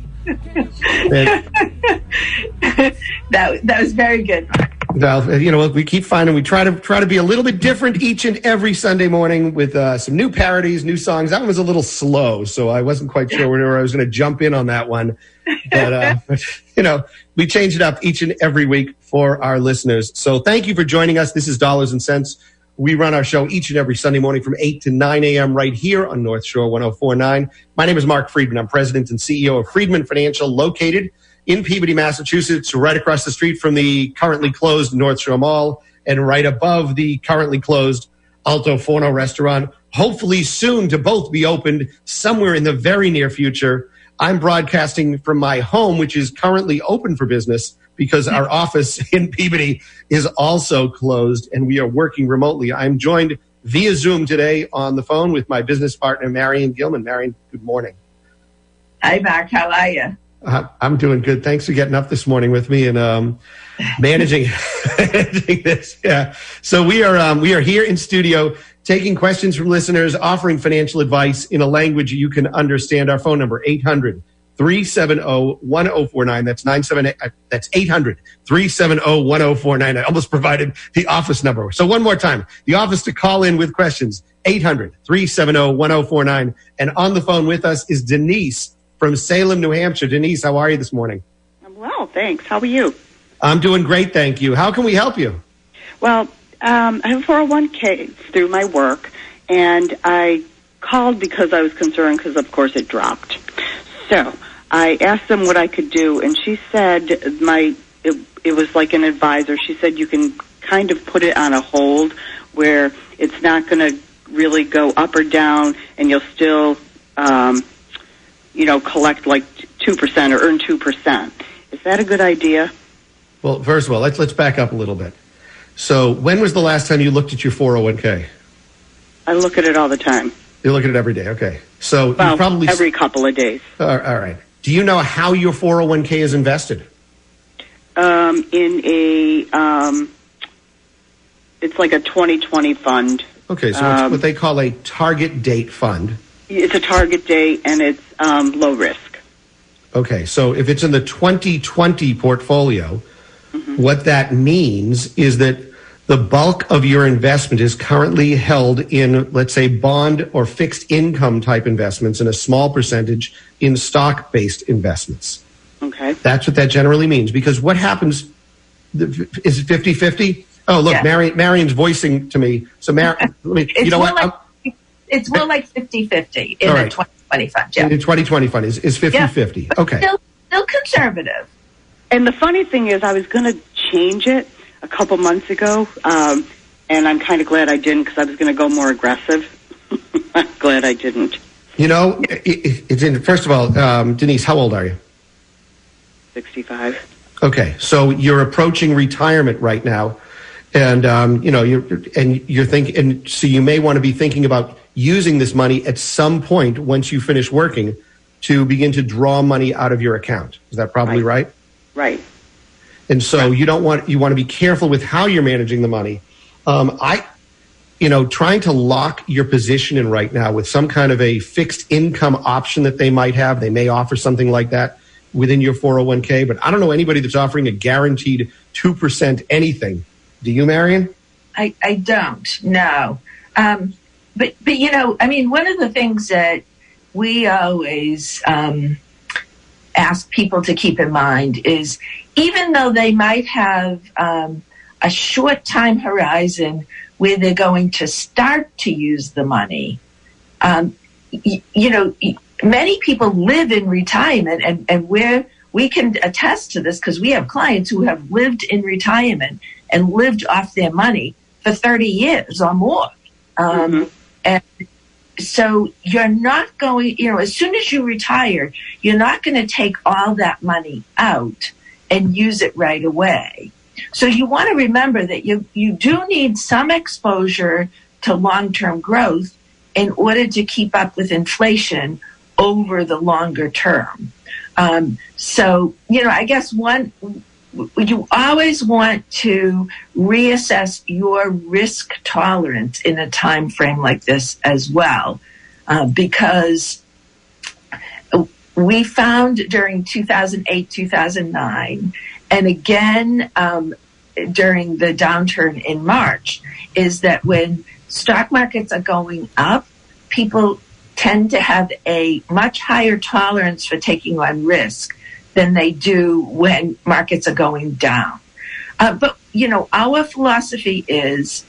that that was very good, Mark. Well, you know, we keep finding we try to try to be a little bit different each and every Sunday morning with uh, some new parodies, new songs. That one was a little slow, so I wasn't quite sure where I was going to jump in on that one. But, uh, but, you know, we change it up each and every week for our listeners. So thank you for joining us. This is Dollars and Cents. We run our show each and every Sunday morning from eight to nine a.m. right here on North Shore one oh four point nine. My name is Mark Friedman. I'm president and C E O of Friedman Financial, located in Peabody, Massachusetts, right across the street from the currently closed North Shore Mall and right above the currently closed Alto Forno restaurant, hopefully soon to both be opened somewhere in the very near future. I'm broadcasting from my home, which is currently open for business because our office in Peabody is also closed and we are working remotely. I'm joined via Zoom today on the phone with my business partner, Marion Gilman. Marion, good morning. Hi, Mark. How are you? Uh, I'm doing good. Thanks for getting up this morning with me and um, managing, managing this. Yeah. So we are um, we are here in studio taking questions from listeners, offering financial advice in a language you can understand. Our phone number eight hundred, three seven zero, one zero four nine. That's nine seven eight. That's eight hundred, three seven zero, one zero four nine. I almost provided the office number. So one more time, the office to call in with questions: eight hundred, three seven zero, one zero four nine. And on the phone with us is Denise from Salem, New Hampshire. Denise, how are you this morning? I'm well, thanks. How are you? I'm doing great, thank you. How can we help you? Well, um, I have a four oh one k through my work, and I called because I was concerned because, of course, it dropped. So I asked them what I could do, and she said my it, it was like an advisor. She said you can kind of put it on a hold where it's not going to really go up or down, and you'll still um, – you know, collect like two percent or earn two percent. Is that a good idea? Well, first of all, let's let's back up a little bit. So when was the last time you looked at your four oh one k? I look at it all the time. You look at it every day, okay. So well, you probably every couple of days. All right. Do you know how your four oh one k is invested? Um, in a, um, it's like a twenty twenty fund. Okay, so um, it's what they call a target date fund. It's a target date, and it's um, low risk. Okay, so if it's in the twenty twenty portfolio, mm-hmm. what that means is that the bulk of your investment is currently held in, let's say, bond or fixed income type investments and a small percentage in stock-based investments. Okay. That's what that generally means, because what happens, is it fifty-fifty? Oh, look, yeah. Marion, Marion's voicing to me. So, Mar- let me, you know what? Like- It's more like fifty-fifty in right. the twenty twenty fund. Yeah. In the twenty twenty fund is, is fifty-fifty. Yeah. Okay. Still, still conservative. And the funny thing is I was going to change it a couple months ago, um, and I'm kind of glad I didn't because I was going to go more aggressive. I'm glad I didn't. You know, it, it's in, first of all, um, Denise, how old are you? sixty-five. Okay. So you're approaching retirement right now. And, um, you know, you're, and you're thinking, and so you may want to be thinking about using this money at some point once you finish working to begin to draw money out of your account. Is that probably right? Right. right. And so right. you don't want, you want to be careful with how you're managing the money. Um, I, you know, trying to lock your position in right now with some kind of a fixed income option that they might have. They may offer something like that within your four oh one k, but I don't know anybody that's offering a guaranteed two percent anything. Do you, Marion? I, I don't, no. Um, but, but, you know, I mean, one of the things that we always um, ask people to keep in mind is even though they might have um, a short time horizon where they're going to start to use the money, um, y- you know, many people live in retirement, and, and we're, we can attest to this because we have clients who have lived in retirement and lived off their money for thirty years or more. Um, Mhm. And so you're not going, you know, as soon as you retire, you're not going to take all that money out and use it right away. So you want to remember that you, you do need some exposure to long-term growth in order to keep up with inflation over the longer term. Um, so, you know, I guess one, you always want to reassess your risk tolerance in a time frame like this as well, uh, because we found during two thousand eight, two thousand nine, and again um, during the downturn in March, is that when stock markets are going up, people tend to have a much higher tolerance for taking on risk than they do when markets are going down. Uh, but, you know, our philosophy is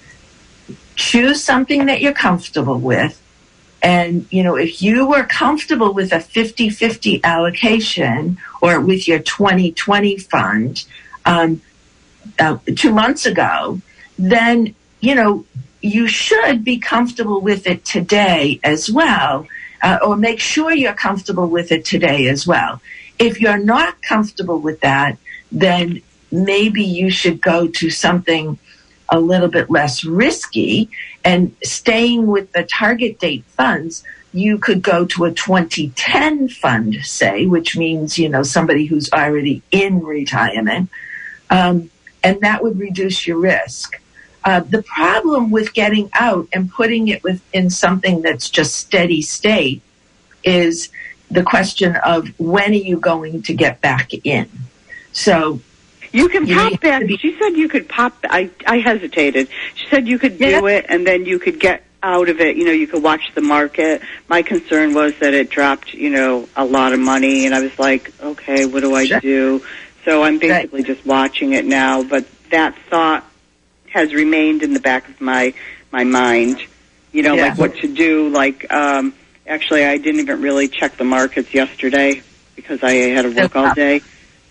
choose something that you're comfortable with. And, you know, if you were comfortable with a fifty-fifty allocation or with your twenty twenty fund um, uh, two months ago, then, you know, you should be comfortable with it today as well, uh, or make sure you're comfortable with it today as well. If you're not comfortable with that, then maybe you should go to something a little bit less risky. And staying with the target date funds, you could go to a twenty ten fund, say, which means, you know, somebody who's already in retirement. Um, and that would reduce your risk. Uh, the problem with getting out and putting it within something that's just steady state is the question of when are you going to get back in? So you can you pop back. She said you could pop. I, I hesitated. She said you could do Yeah. it and then you could get out of it. You know, you could watch the market. My concern was that it dropped, you know, a lot of money. And I was like, okay, what do I Sure. do? So I'm basically just watching it now. But that thought has remained in the back of my, my mind. You know, Yeah. like what to do. Like, um, actually, I didn't even really check the markets yesterday because I had to work all day.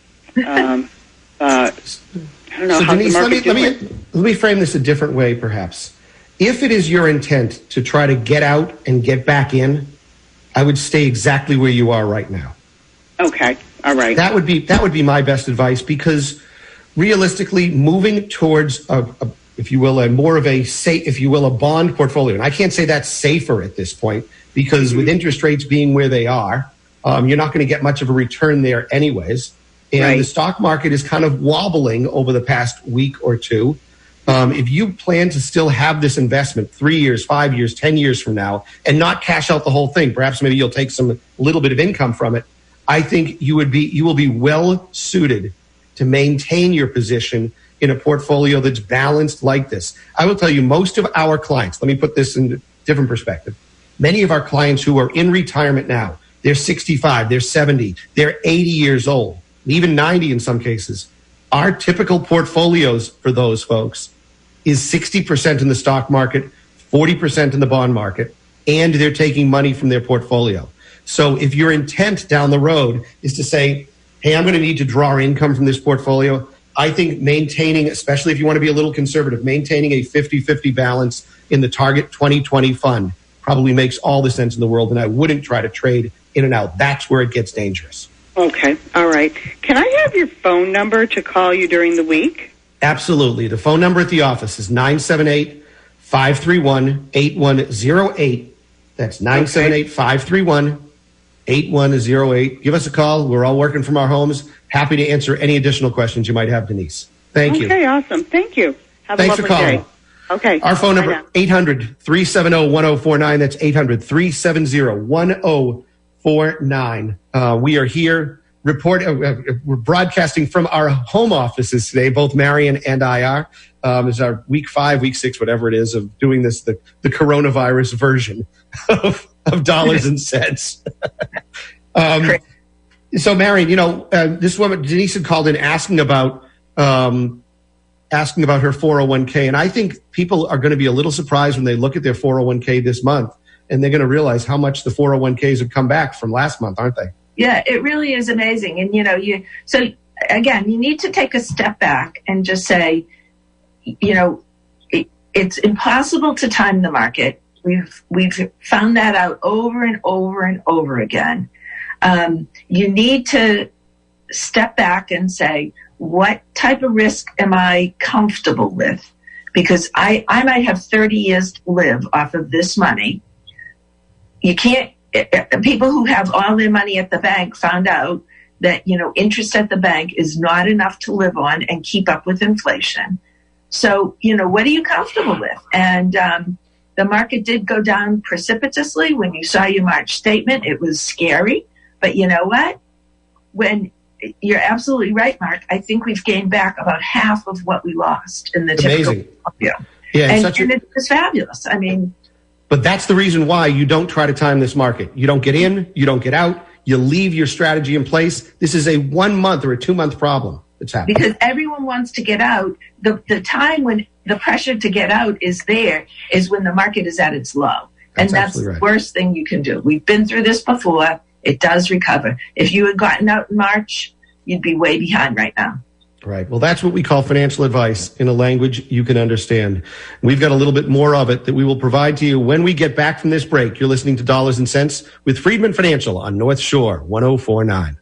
Um, uh, I don't know So how's Denise, the let me, market let doing. me let me frame this a different way, perhaps. If it is your intent to try to get out and get back in, I would stay exactly where you are right now. Okay, all right. That would be that would be my best advice, because realistically, moving towards a, a if you will, a more of a safe, if you will, a bond portfolio, and I can't say that's safer at this point because with interest rates being where they are, um, you're not going to get much of a return there, anyways. And Right. the stock market is kind of wobbling over the past week or two. Um, if you plan to still have this investment three years, five years, ten years from now, and not cash out the whole thing, perhaps maybe you'll take some little bit of income from it. I think you would be you will be well suited to maintain your position in a portfolio that's balanced like this. I will tell you, most of our clients. Let me put this in a different perspective. Many of our clients who are in retirement now, they're sixty-five, they're seventy, they're eighty years old, even ninety in some cases. Our typical portfolios for those folks is sixty percent in the stock market, forty percent in the bond market, and they're taking money from their portfolio. So if your intent down the road is to say, hey, I'm going to need to draw income from this portfolio, I think maintaining, especially if you want to be a little conservative, maintaining a fifty-fifty balance in the Target twenty twenty fund probably makes all the sense in the world, and I wouldn't try to trade in and out. That's where it gets dangerous. Okay, all right. Can I have your phone number to call you during the week? Absolutely. The phone number at the office is nine seven eight, five three one, eight one zero eight. That's nine seven eight, five three one, eight one zero eight. Give us a call. We're all working from our homes. Happy to answer any additional questions you might have, Denise. Thank you. Okay, awesome. Thank you. Have Thanks a for lovely calling. day. Okay. Our phone Bye number, now. eight hundred, three seven zero, one zero four nine. That's eight hundred, three seven zero, one zero four nine. Uh, we are here. Report. Uh, uh, we're broadcasting from our home offices today. Both Marion and I are. Um, it's our week five, week six, whatever it is, of doing this, the, the coronavirus version of, of dollars and cents. um, so, Marion, you know, uh, this woman, Denise, had called in asking about um, asking about her four oh one k, and I think people are going to be a little surprised when they look at their four oh one k this month, and they're going to realize how much the four oh one k's have come back from last month, aren't they? Yeah, it really is amazing. And, you know, you, so again, you need to take a step back and just say, you know, it, it's impossible to time the market. We've we've found that out over and over and over again. Um, you need to step back and say, what type of risk am I comfortable with? Because I, I might have thirty years to live off of this money. You can't, people who have all their money at the bank found out that, you know, interest at the bank is not enough to live on and keep up with inflation. So, you know, what are you comfortable with? And um, the market did go down precipitously. When you saw your March statement, it was scary. But you know what? When you're absolutely right, Mark, I think we've gained back about half of what we lost in the Amazing. typical portfolio. Yeah, and, such a- and it was fabulous. I mean, But that's the reason why you don't try to time this market. You don't get in, you don't get out, you leave your strategy in place. This is a one month or a two month problem that's happening. because everyone wants to get out. The the time when the pressure to get out is there is when the market is at its low. And That's that's absolutely the right. worst thing you can do. We've been through this before. It does recover. If you had gotten out in March, you'd be way behind right now. Right. Well, that's what we call financial advice in a language you can understand. We've got a little bit more of it that we will provide to you when we get back from this break. You're listening to Dollars and Cents with Friedman Financial on North Shore one oh four point nine.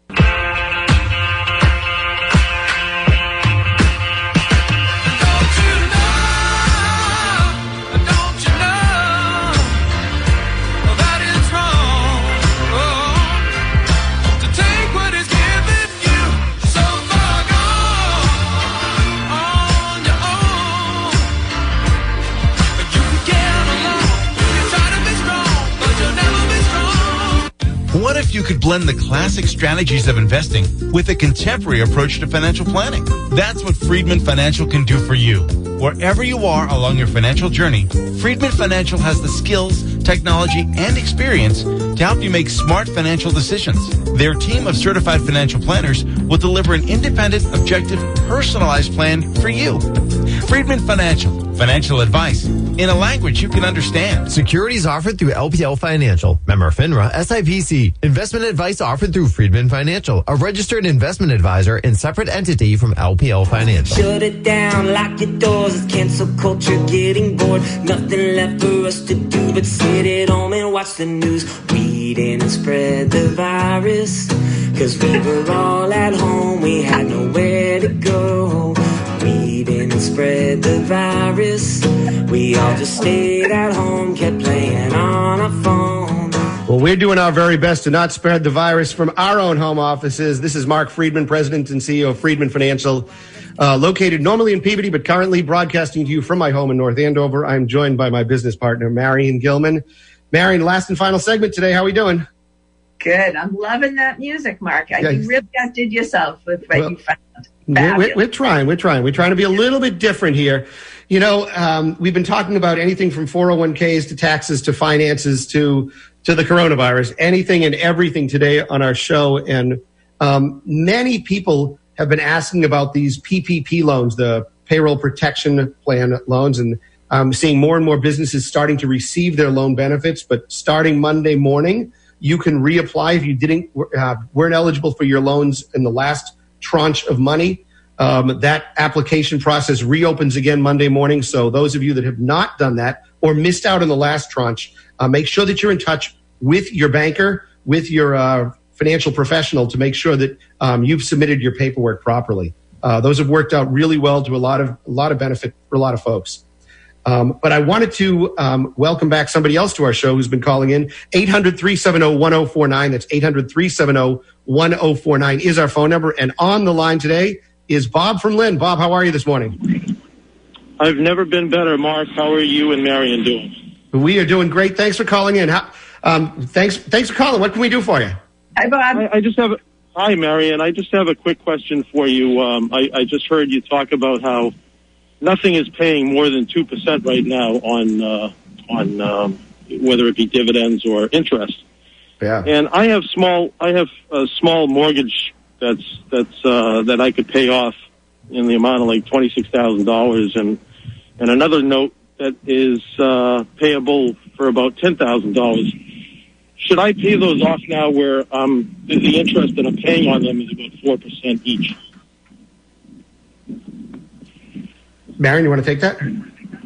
What if you could blend the classic strategies of investing with a contemporary approach to financial planning? That's what Friedman Financial can do for you. Wherever you are along your financial journey, Friedman Financial has the skills, technology, and experience to help you make smart financial decisions. Their team of certified financial planners will deliver an independent, objective, personalized plan for you. Friedman Financial. Financial advice in a language you can understand. Securities offered through L P L Financial, member FINRA, S I P C. Investment advice offered through Friedman Financial, a registered investment advisor and separate entity from L P L Financial. Shut it down, lock your doors. It's cancel culture getting bored. Nothing left for us to do but sit at home and watch the news. Read and spread the virus. Cause we were all at home, we had nowhere to go. Read and spread the virus. We all just stayed at home, kept playing on our phone. Well, we're doing our very best to not spread the virus from our own home offices. This is Mark Friedman, President and C E O of Friedman Financial, uh, located normally in Peabody, but currently broadcasting to you from my home in North Andover. I'm joined by my business partner, Marion Gilman. Marion, last and final segment today. How are we doing? Good. I'm loving that music, Mark. I, Yeah. You really outdid yourself with what Well, you found. We're, we're, we're trying. We're trying. We're trying to be a little bit different here. You know, um, we've been talking about anything from four oh one k's to taxes to finances to to the coronavirus, anything and everything today on our show. And um, many people have been asking about these P P P loans, the payroll protection plan loans, and um, seeing more and more businesses starting to receive their loan benefits. But starting Monday morning, you can reapply if you didn't uh, weren't eligible for your loans in the last tranche of money. Um, that application process reopens again Monday morning. So those of you that have not done that or missed out on the last tranche, uh, make sure that you're in touch with your banker, with your uh, financial professional to make sure that um, you've submitted your paperwork properly. Uh, those have worked out really well to a lot of a lot of benefit for a lot of folks. Um, but I wanted to um, welcome back somebody else to our show who's been calling in. eight hundred, three seven zero, one zero four nine. That's eight hundred, three seven zero, one zero four nine is our phone number. And on the line today is Bob from Lynn. Bob, how are you this morning? I've never been better, Mark. How are you and Marion doing? We are doing great. Thanks for calling in. How, um, thanks, thanks for calling. What can we do for you? Hi, Bob. I, I just have a, hi, Marion. I just have a quick question for you. Um, I, I just heard you talk about how nothing is paying more than two percent right now on uh, on um, whether it be dividends or interest. Yeah. And I have small I have a small mortgage that's that's uh, that I could pay off in the amount of like twenty six thousand dollars, and and another note that is uh, payable for about ten thousand dollars. Should I pay those off now, where um, the interest that I'm paying on them is about four percent each? Marion, you want to take that?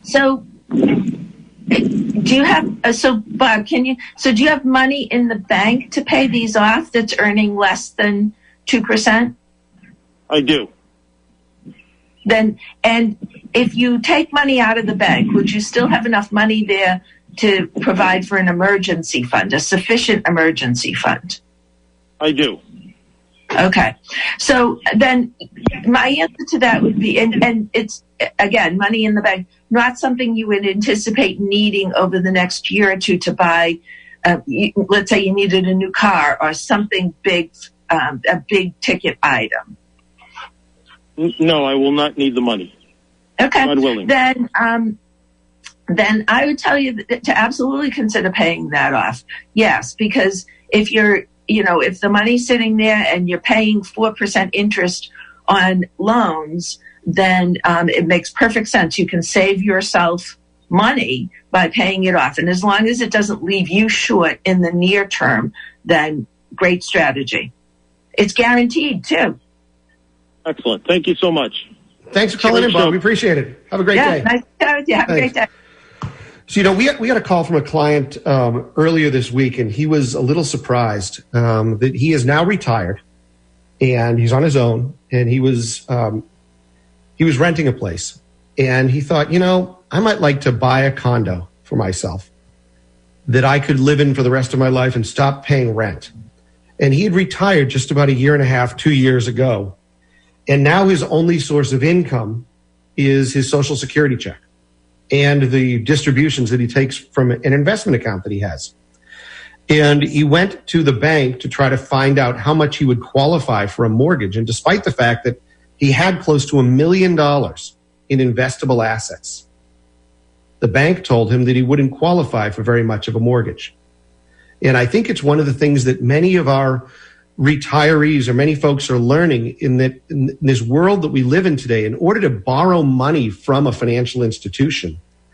So, do you have, uh, so Bob, can you, so do you have money in the bank to pay these off that's earning less than two percent? I do. Then, and if you take money out of the bank, would you still have enough money there to provide for an emergency fund, a sufficient emergency fund? I do. Okay. So then my answer to that would be, and, and it's, again, money in the bank, not something you would anticipate needing over the next year or two to buy, uh, you, let's say you needed a new car or something big, um, a big ticket item. No, I will not need the money. Okay. God willing. Then, um, then I would tell you that to absolutely consider paying that off. Yes, because if you're, you know, if the money's sitting there and you're paying four percent interest on loans, then um, it makes perfect sense. You can save yourself money by paying it off. And as long as it doesn't leave you short in the near term, then great strategy. It's guaranteed, too. Excellent. Thank you so much. Thanks for calling in, Bob. We appreciate it. Have a great yeah, day. Nice to chat with you. Have Thanks. a great day. So, you know, we got, we got a call from a client um, earlier this week, and he was a little surprised um, that he is now retired, and he's on his own, and he was um, he was renting a place, and he thought, you know, I might like to buy a condo for myself that I could live in for the rest of my life and stop paying rent. And he had retired just about a year and a half, two years ago, and now his only source of income is his Social Security check and the distributions that he takes from an investment account that he has. And he went to the bank to try to find out how much he would qualify for a mortgage. And despite the fact that he had close to a million dollars in investable assets, the bank told him that he wouldn't qualify for very much of a mortgage. And I think it's one of the things that many of our retirees or many folks are learning in that in this world that we live in today, in order to borrow money from a financial institution,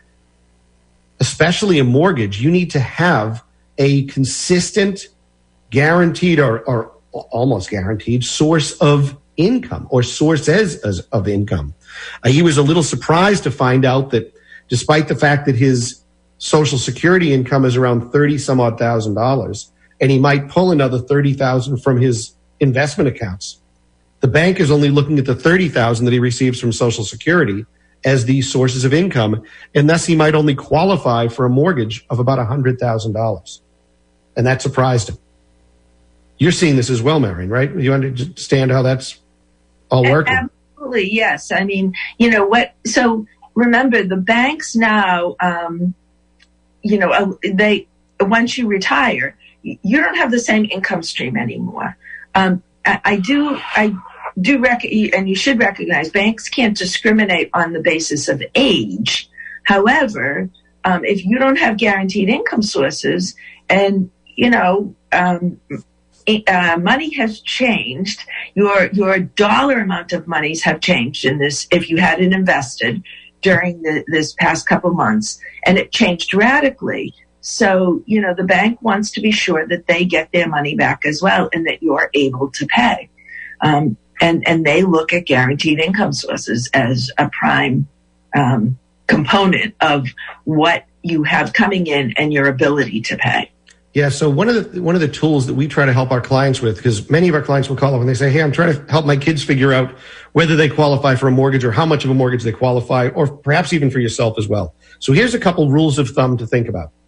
especially a mortgage, you need to have a consistent, guaranteed or, or almost guaranteed source of income or sources of income. Uh, he was a little surprised to find out that despite the fact that his Social Security income is around thirty some odd thousand dollars, and he might pull another thirty thousand from his investment accounts, the bank is only looking at the thirty thousand that he receives from Social Security as these sources of income, and thus he might only qualify for a mortgage of about one hundred thousand dollars. And that surprised him. You're seeing this as well, Marion, right? You understand how that's all working? Absolutely, yes. I mean, you know what? So remember, the banks now, um, you know, they once you retire, you don't have the same income stream anymore. Um, I, I do, I do, rec- and you should recognize banks can't discriminate on the basis of age. However, um, if you don't have guaranteed income sources, and you know, um, uh, money has changed, your your dollar amount of monies have changed in this. If you had it invested during the, this past couple months, and it changed radically. So, you know, the bank wants to be sure that they get their money back as well and that you're able to pay. Um, and, and they look at guaranteed income sources as a prime um, component of what you have coming in and your ability to pay. Yeah, so one of the one of the tools that we try to help our clients with, because many of our clients will call up and they say, hey, I'm trying to help my kids figure out whether they qualify for a mortgage or how much of a mortgage they qualify, or perhaps even for yourself as well. So here's a couple rules of thumb to think about.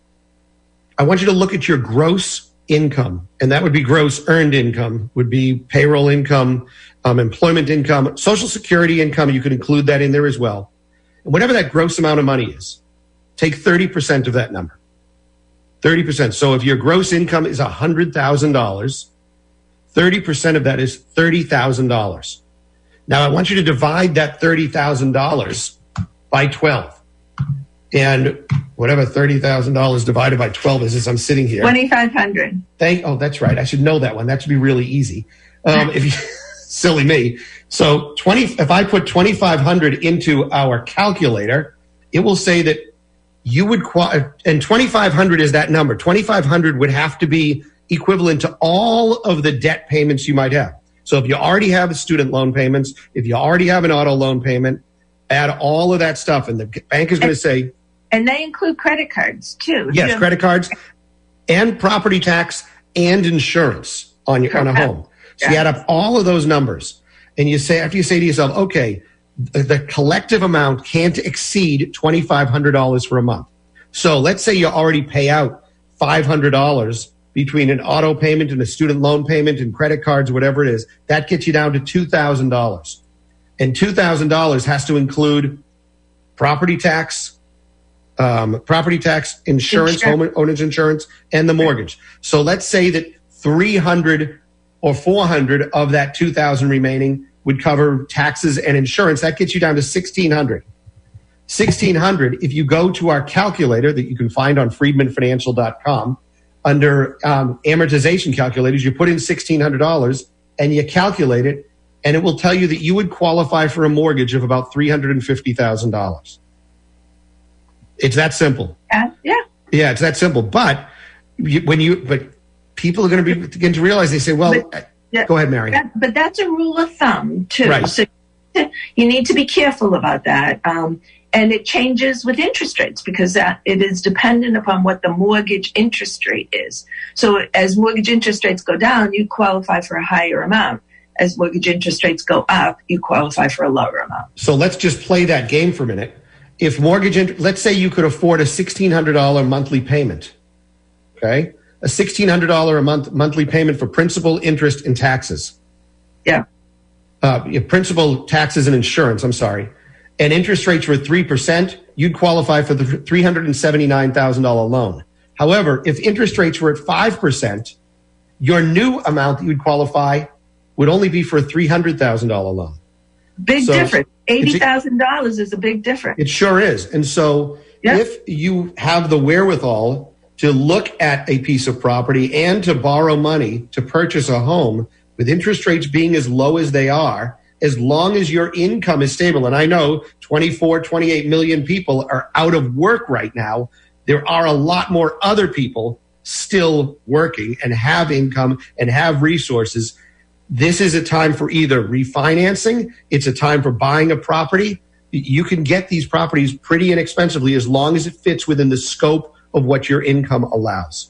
I want you to look at your gross income, and that would be gross earned income, would be payroll income, um, employment income, Social Security income. You could include that in there as well. And whatever that gross amount of money is, take thirty percent of that number. thirty percent. So if your gross income is one hundred thousand dollars, thirty percent of that is thirty thousand dollars. Now, I want you to divide that thirty thousand dollars by twelve. And whatever thirty thousand dollars divided by twelve is, as I'm sitting here. twenty-five hundred dollars. Thank, oh, that's right. I should know that one. That should be really easy. Um, if you, silly me. So twenty, if I put twenty-five hundred dollars into our calculator, it will say that you would, and twenty-five hundred is that number. twenty-five hundred would have to be equivalent to all of the debt payments you might have. So if you already have student loan payments, if you already have an auto loan payment, add all of that stuff, and the bank is going to say, and they include credit cards too. yes, You- credit cards and property tax and insurance on your on a home. So you add up all of those numbers, and you say, after you say to yourself, okay, the, the collective amount can't exceed twenty-five hundred dollars for a month. So let's say you already pay out five hundred dollars between an auto payment and a student loan payment and credit cards, whatever it is. That gets you down to two thousand dollars. And two thousand dollars has to include property tax, um, property tax, insurance, home owner's insurance, and the mortgage. So let's say that three hundred or four hundred of that two thousand remaining would cover taxes and insurance. That gets you down to sixteen hundred. sixteen hundred, if you go to our calculator that you can find on friedman financial dot com, under um, amortization calculators, you put in sixteen hundred dollars and you calculate it, and it will tell you that you would qualify for a mortgage of about three hundred fifty thousand dollars. It's that simple. Uh, yeah. Yeah, it's that simple. But you, when you, but people are going to be begin to realize, they say, well, But- Yeah, go ahead, Mary. That, but that's a rule of thumb, too. Right. So you need to be careful about that. Um, and it changes with interest rates because that, it is dependent upon what the mortgage interest rate is. So as mortgage interest rates go down, you qualify for a higher amount. As mortgage interest rates go up, you qualify for a lower amount. So let's just play that game for a minute. If mortgage, int- let's say you could afford a sixteen hundred dollars monthly payment, okay? A sixteen hundred dollars a month monthly payment for principal, interest, and taxes. Yeah. Uh, yeah, principal, taxes, and insurance, I'm sorry. And interest rates were at three percent, you'd qualify for the three hundred seventy-nine thousand dollars loan. However, if interest rates were at five percent, your new amount that you'd qualify would only be for a three hundred thousand dollars loan. Big So difference. it's- eighty thousand dollars is a big difference. It sure is. And so if you have the wherewithal to look at a piece of property and to borrow money to purchase a home with interest rates being as low as they are, as long as your income is stable, and I know twenty-four, twenty-eight million people are out of work right now, there are a lot more other people still working and have income and have resources. This is a time for either refinancing, it's a time for buying a property. You can get these properties pretty inexpensively as long as it fits within the scope of what your income allows.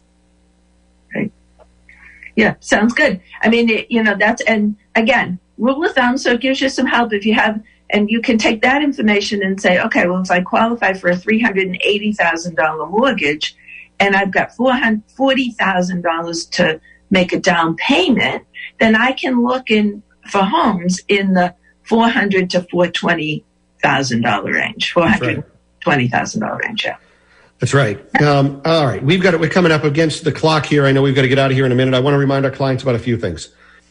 Right. Yeah, sounds good. I mean, it, you know, that's, and again, rule of thumb, so it gives you some help if you have, and you can take that information and say, okay, well, if I qualify for a three hundred eighty thousand dollars mortgage and I've got four hundred forty thousand dollars to make a down payment, then I can look in for homes in the four hundred to four hundred twenty thousand dollars range, four hundred twenty thousand dollars range, yeah. That's right. Um, all right. We've got it. We're coming up against the clock here. I know we've got to get out of here in a minute. I want to remind our clients about a few things.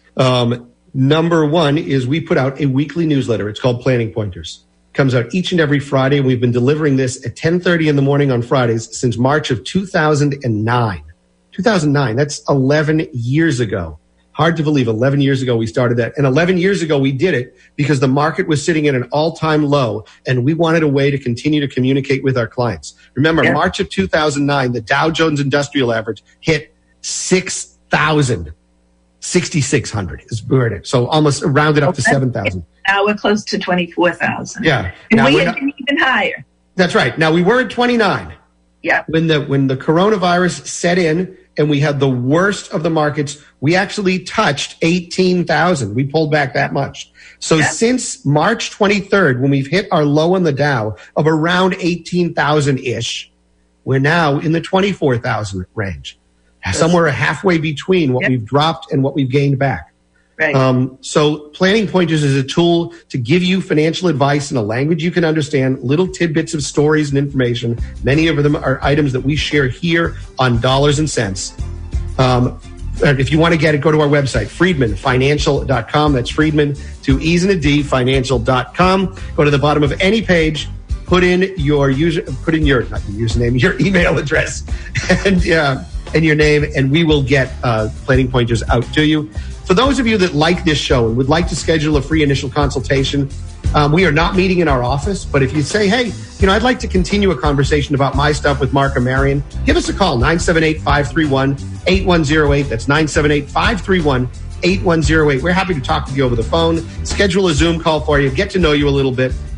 Um, number one is we put out a weekly newsletter. It's called Planning Pointers. It comes out each and every Friday, and we've been delivering this at ten thirty in the morning on Fridays since March of two thousand nine. two thousand nine. That's eleven years ago. Hard to believe. eleven years ago we started that. And eleven years ago we did it because the market was sitting at an all-time low and we wanted a way to continue to communicate with our clients. Remember, Yeah. March of two thousand nine, the Dow Jones Industrial Average hit six thousand. sixty-six hundred is where it is. So almost rounded up to seven thousand. Now we're close to twenty-four thousand. Yeah. And Now we we're had not- been even higher. That's right. Now we were at twenty-nine. Yeah. When the when the coronavirus set in and we had the worst of the markets, we actually touched eighteen thousand. We pulled back that much. So Yeah. since March twenty-third, when we've hit our low on the Dow of around eighteen thousand-ish, we're now in the twenty-four thousand range. Somewhere halfway between what Yep. we've dropped and what we've gained back. Right. Um, so Planning Pointers is a tool to give you financial advice in a language you can understand, little tidbits of stories and information. Many of them are items that we share here on Dollars and Cents. Um, if you want to get it, go to our website, friedman financial dot com. That's Friedman, to E's and a D, financial dot com. Go to the bottom of any page, put in your user, put in your, not your username, your email address, and, uh, and your name, and we will get uh, Planning Pointers out to you. For those of you that like this show and would like to schedule a free initial consultation, um, we are not meeting in our office, but if you say, hey, you know, I'd like to continue a conversation about my stuff with Mark or Marion, give us a call, nine seven eight, five three one, eight one zero eight. That's nine seven eight, five three one, eight one zero eight. We're happy to talk with you over the phone, schedule a Zoom call for you, get to know you a little bit.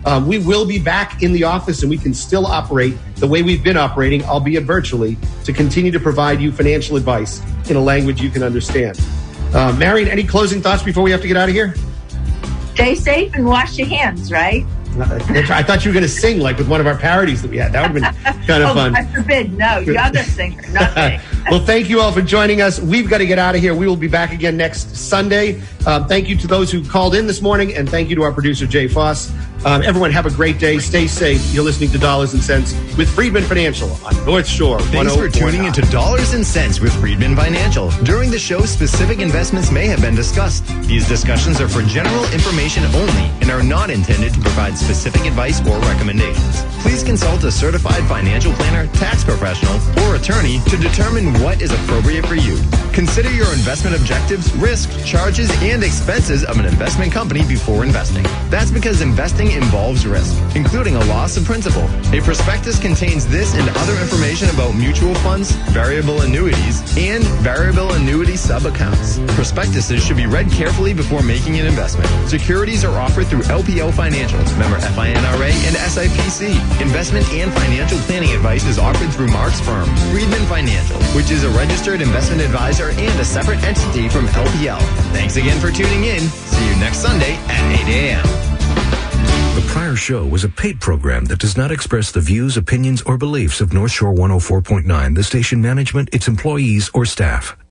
Um, we will be back in the office, and we can still operate the way we've been operating, albeit virtually, to continue to provide you financial advice in a language you can understand. Uh, Marion, any closing thoughts before we have to get out of here? Stay safe and wash your hands, right? I thought you were going to sing like with one of our parodies that we had. That would have been kind of oh, fun. I forbid. No, you're the singer, not me. Well, thank you all for joining us. We've got to get out of here. We will be back again next Sunday. Um, thank you to those who called in this morning, and thank you to our producer, Jay Foss. Um, everyone, have a great day. Stay safe. You're listening to Dollars and Cents with Friedman Financial on North Shore. Thanks for tuning into Dollars and Cents with Friedman Financial. During the show, specific investments may have been discussed. These discussions are for general information only and are not intended to provide specific advice or recommendations. Please consult a certified financial planner, tax professional, or attorney to determine what is appropriate for you. Consider your investment objectives, risk, charges, and expenses of an investment company before investing. That's because investing involves risk, including a loss of principal. A prospectus contains this and other information about mutual funds, variable annuities, and variable annuity sub-accounts. Prospectuses should be read carefully before making an investment. Securities are offered through L P L Financial, member F I N R A and S I P C. Investment and financial planning advice is offered through Mark's firm, Friedman Financial, which is a registered investment advisor and a separate entity from L P L. Thanks again for tuning in. See you next Sunday at eight a.m. The prior show was a paid program that does not express the views, opinions, or beliefs of North Shore one oh four point nine, the station management, its employees, or staff.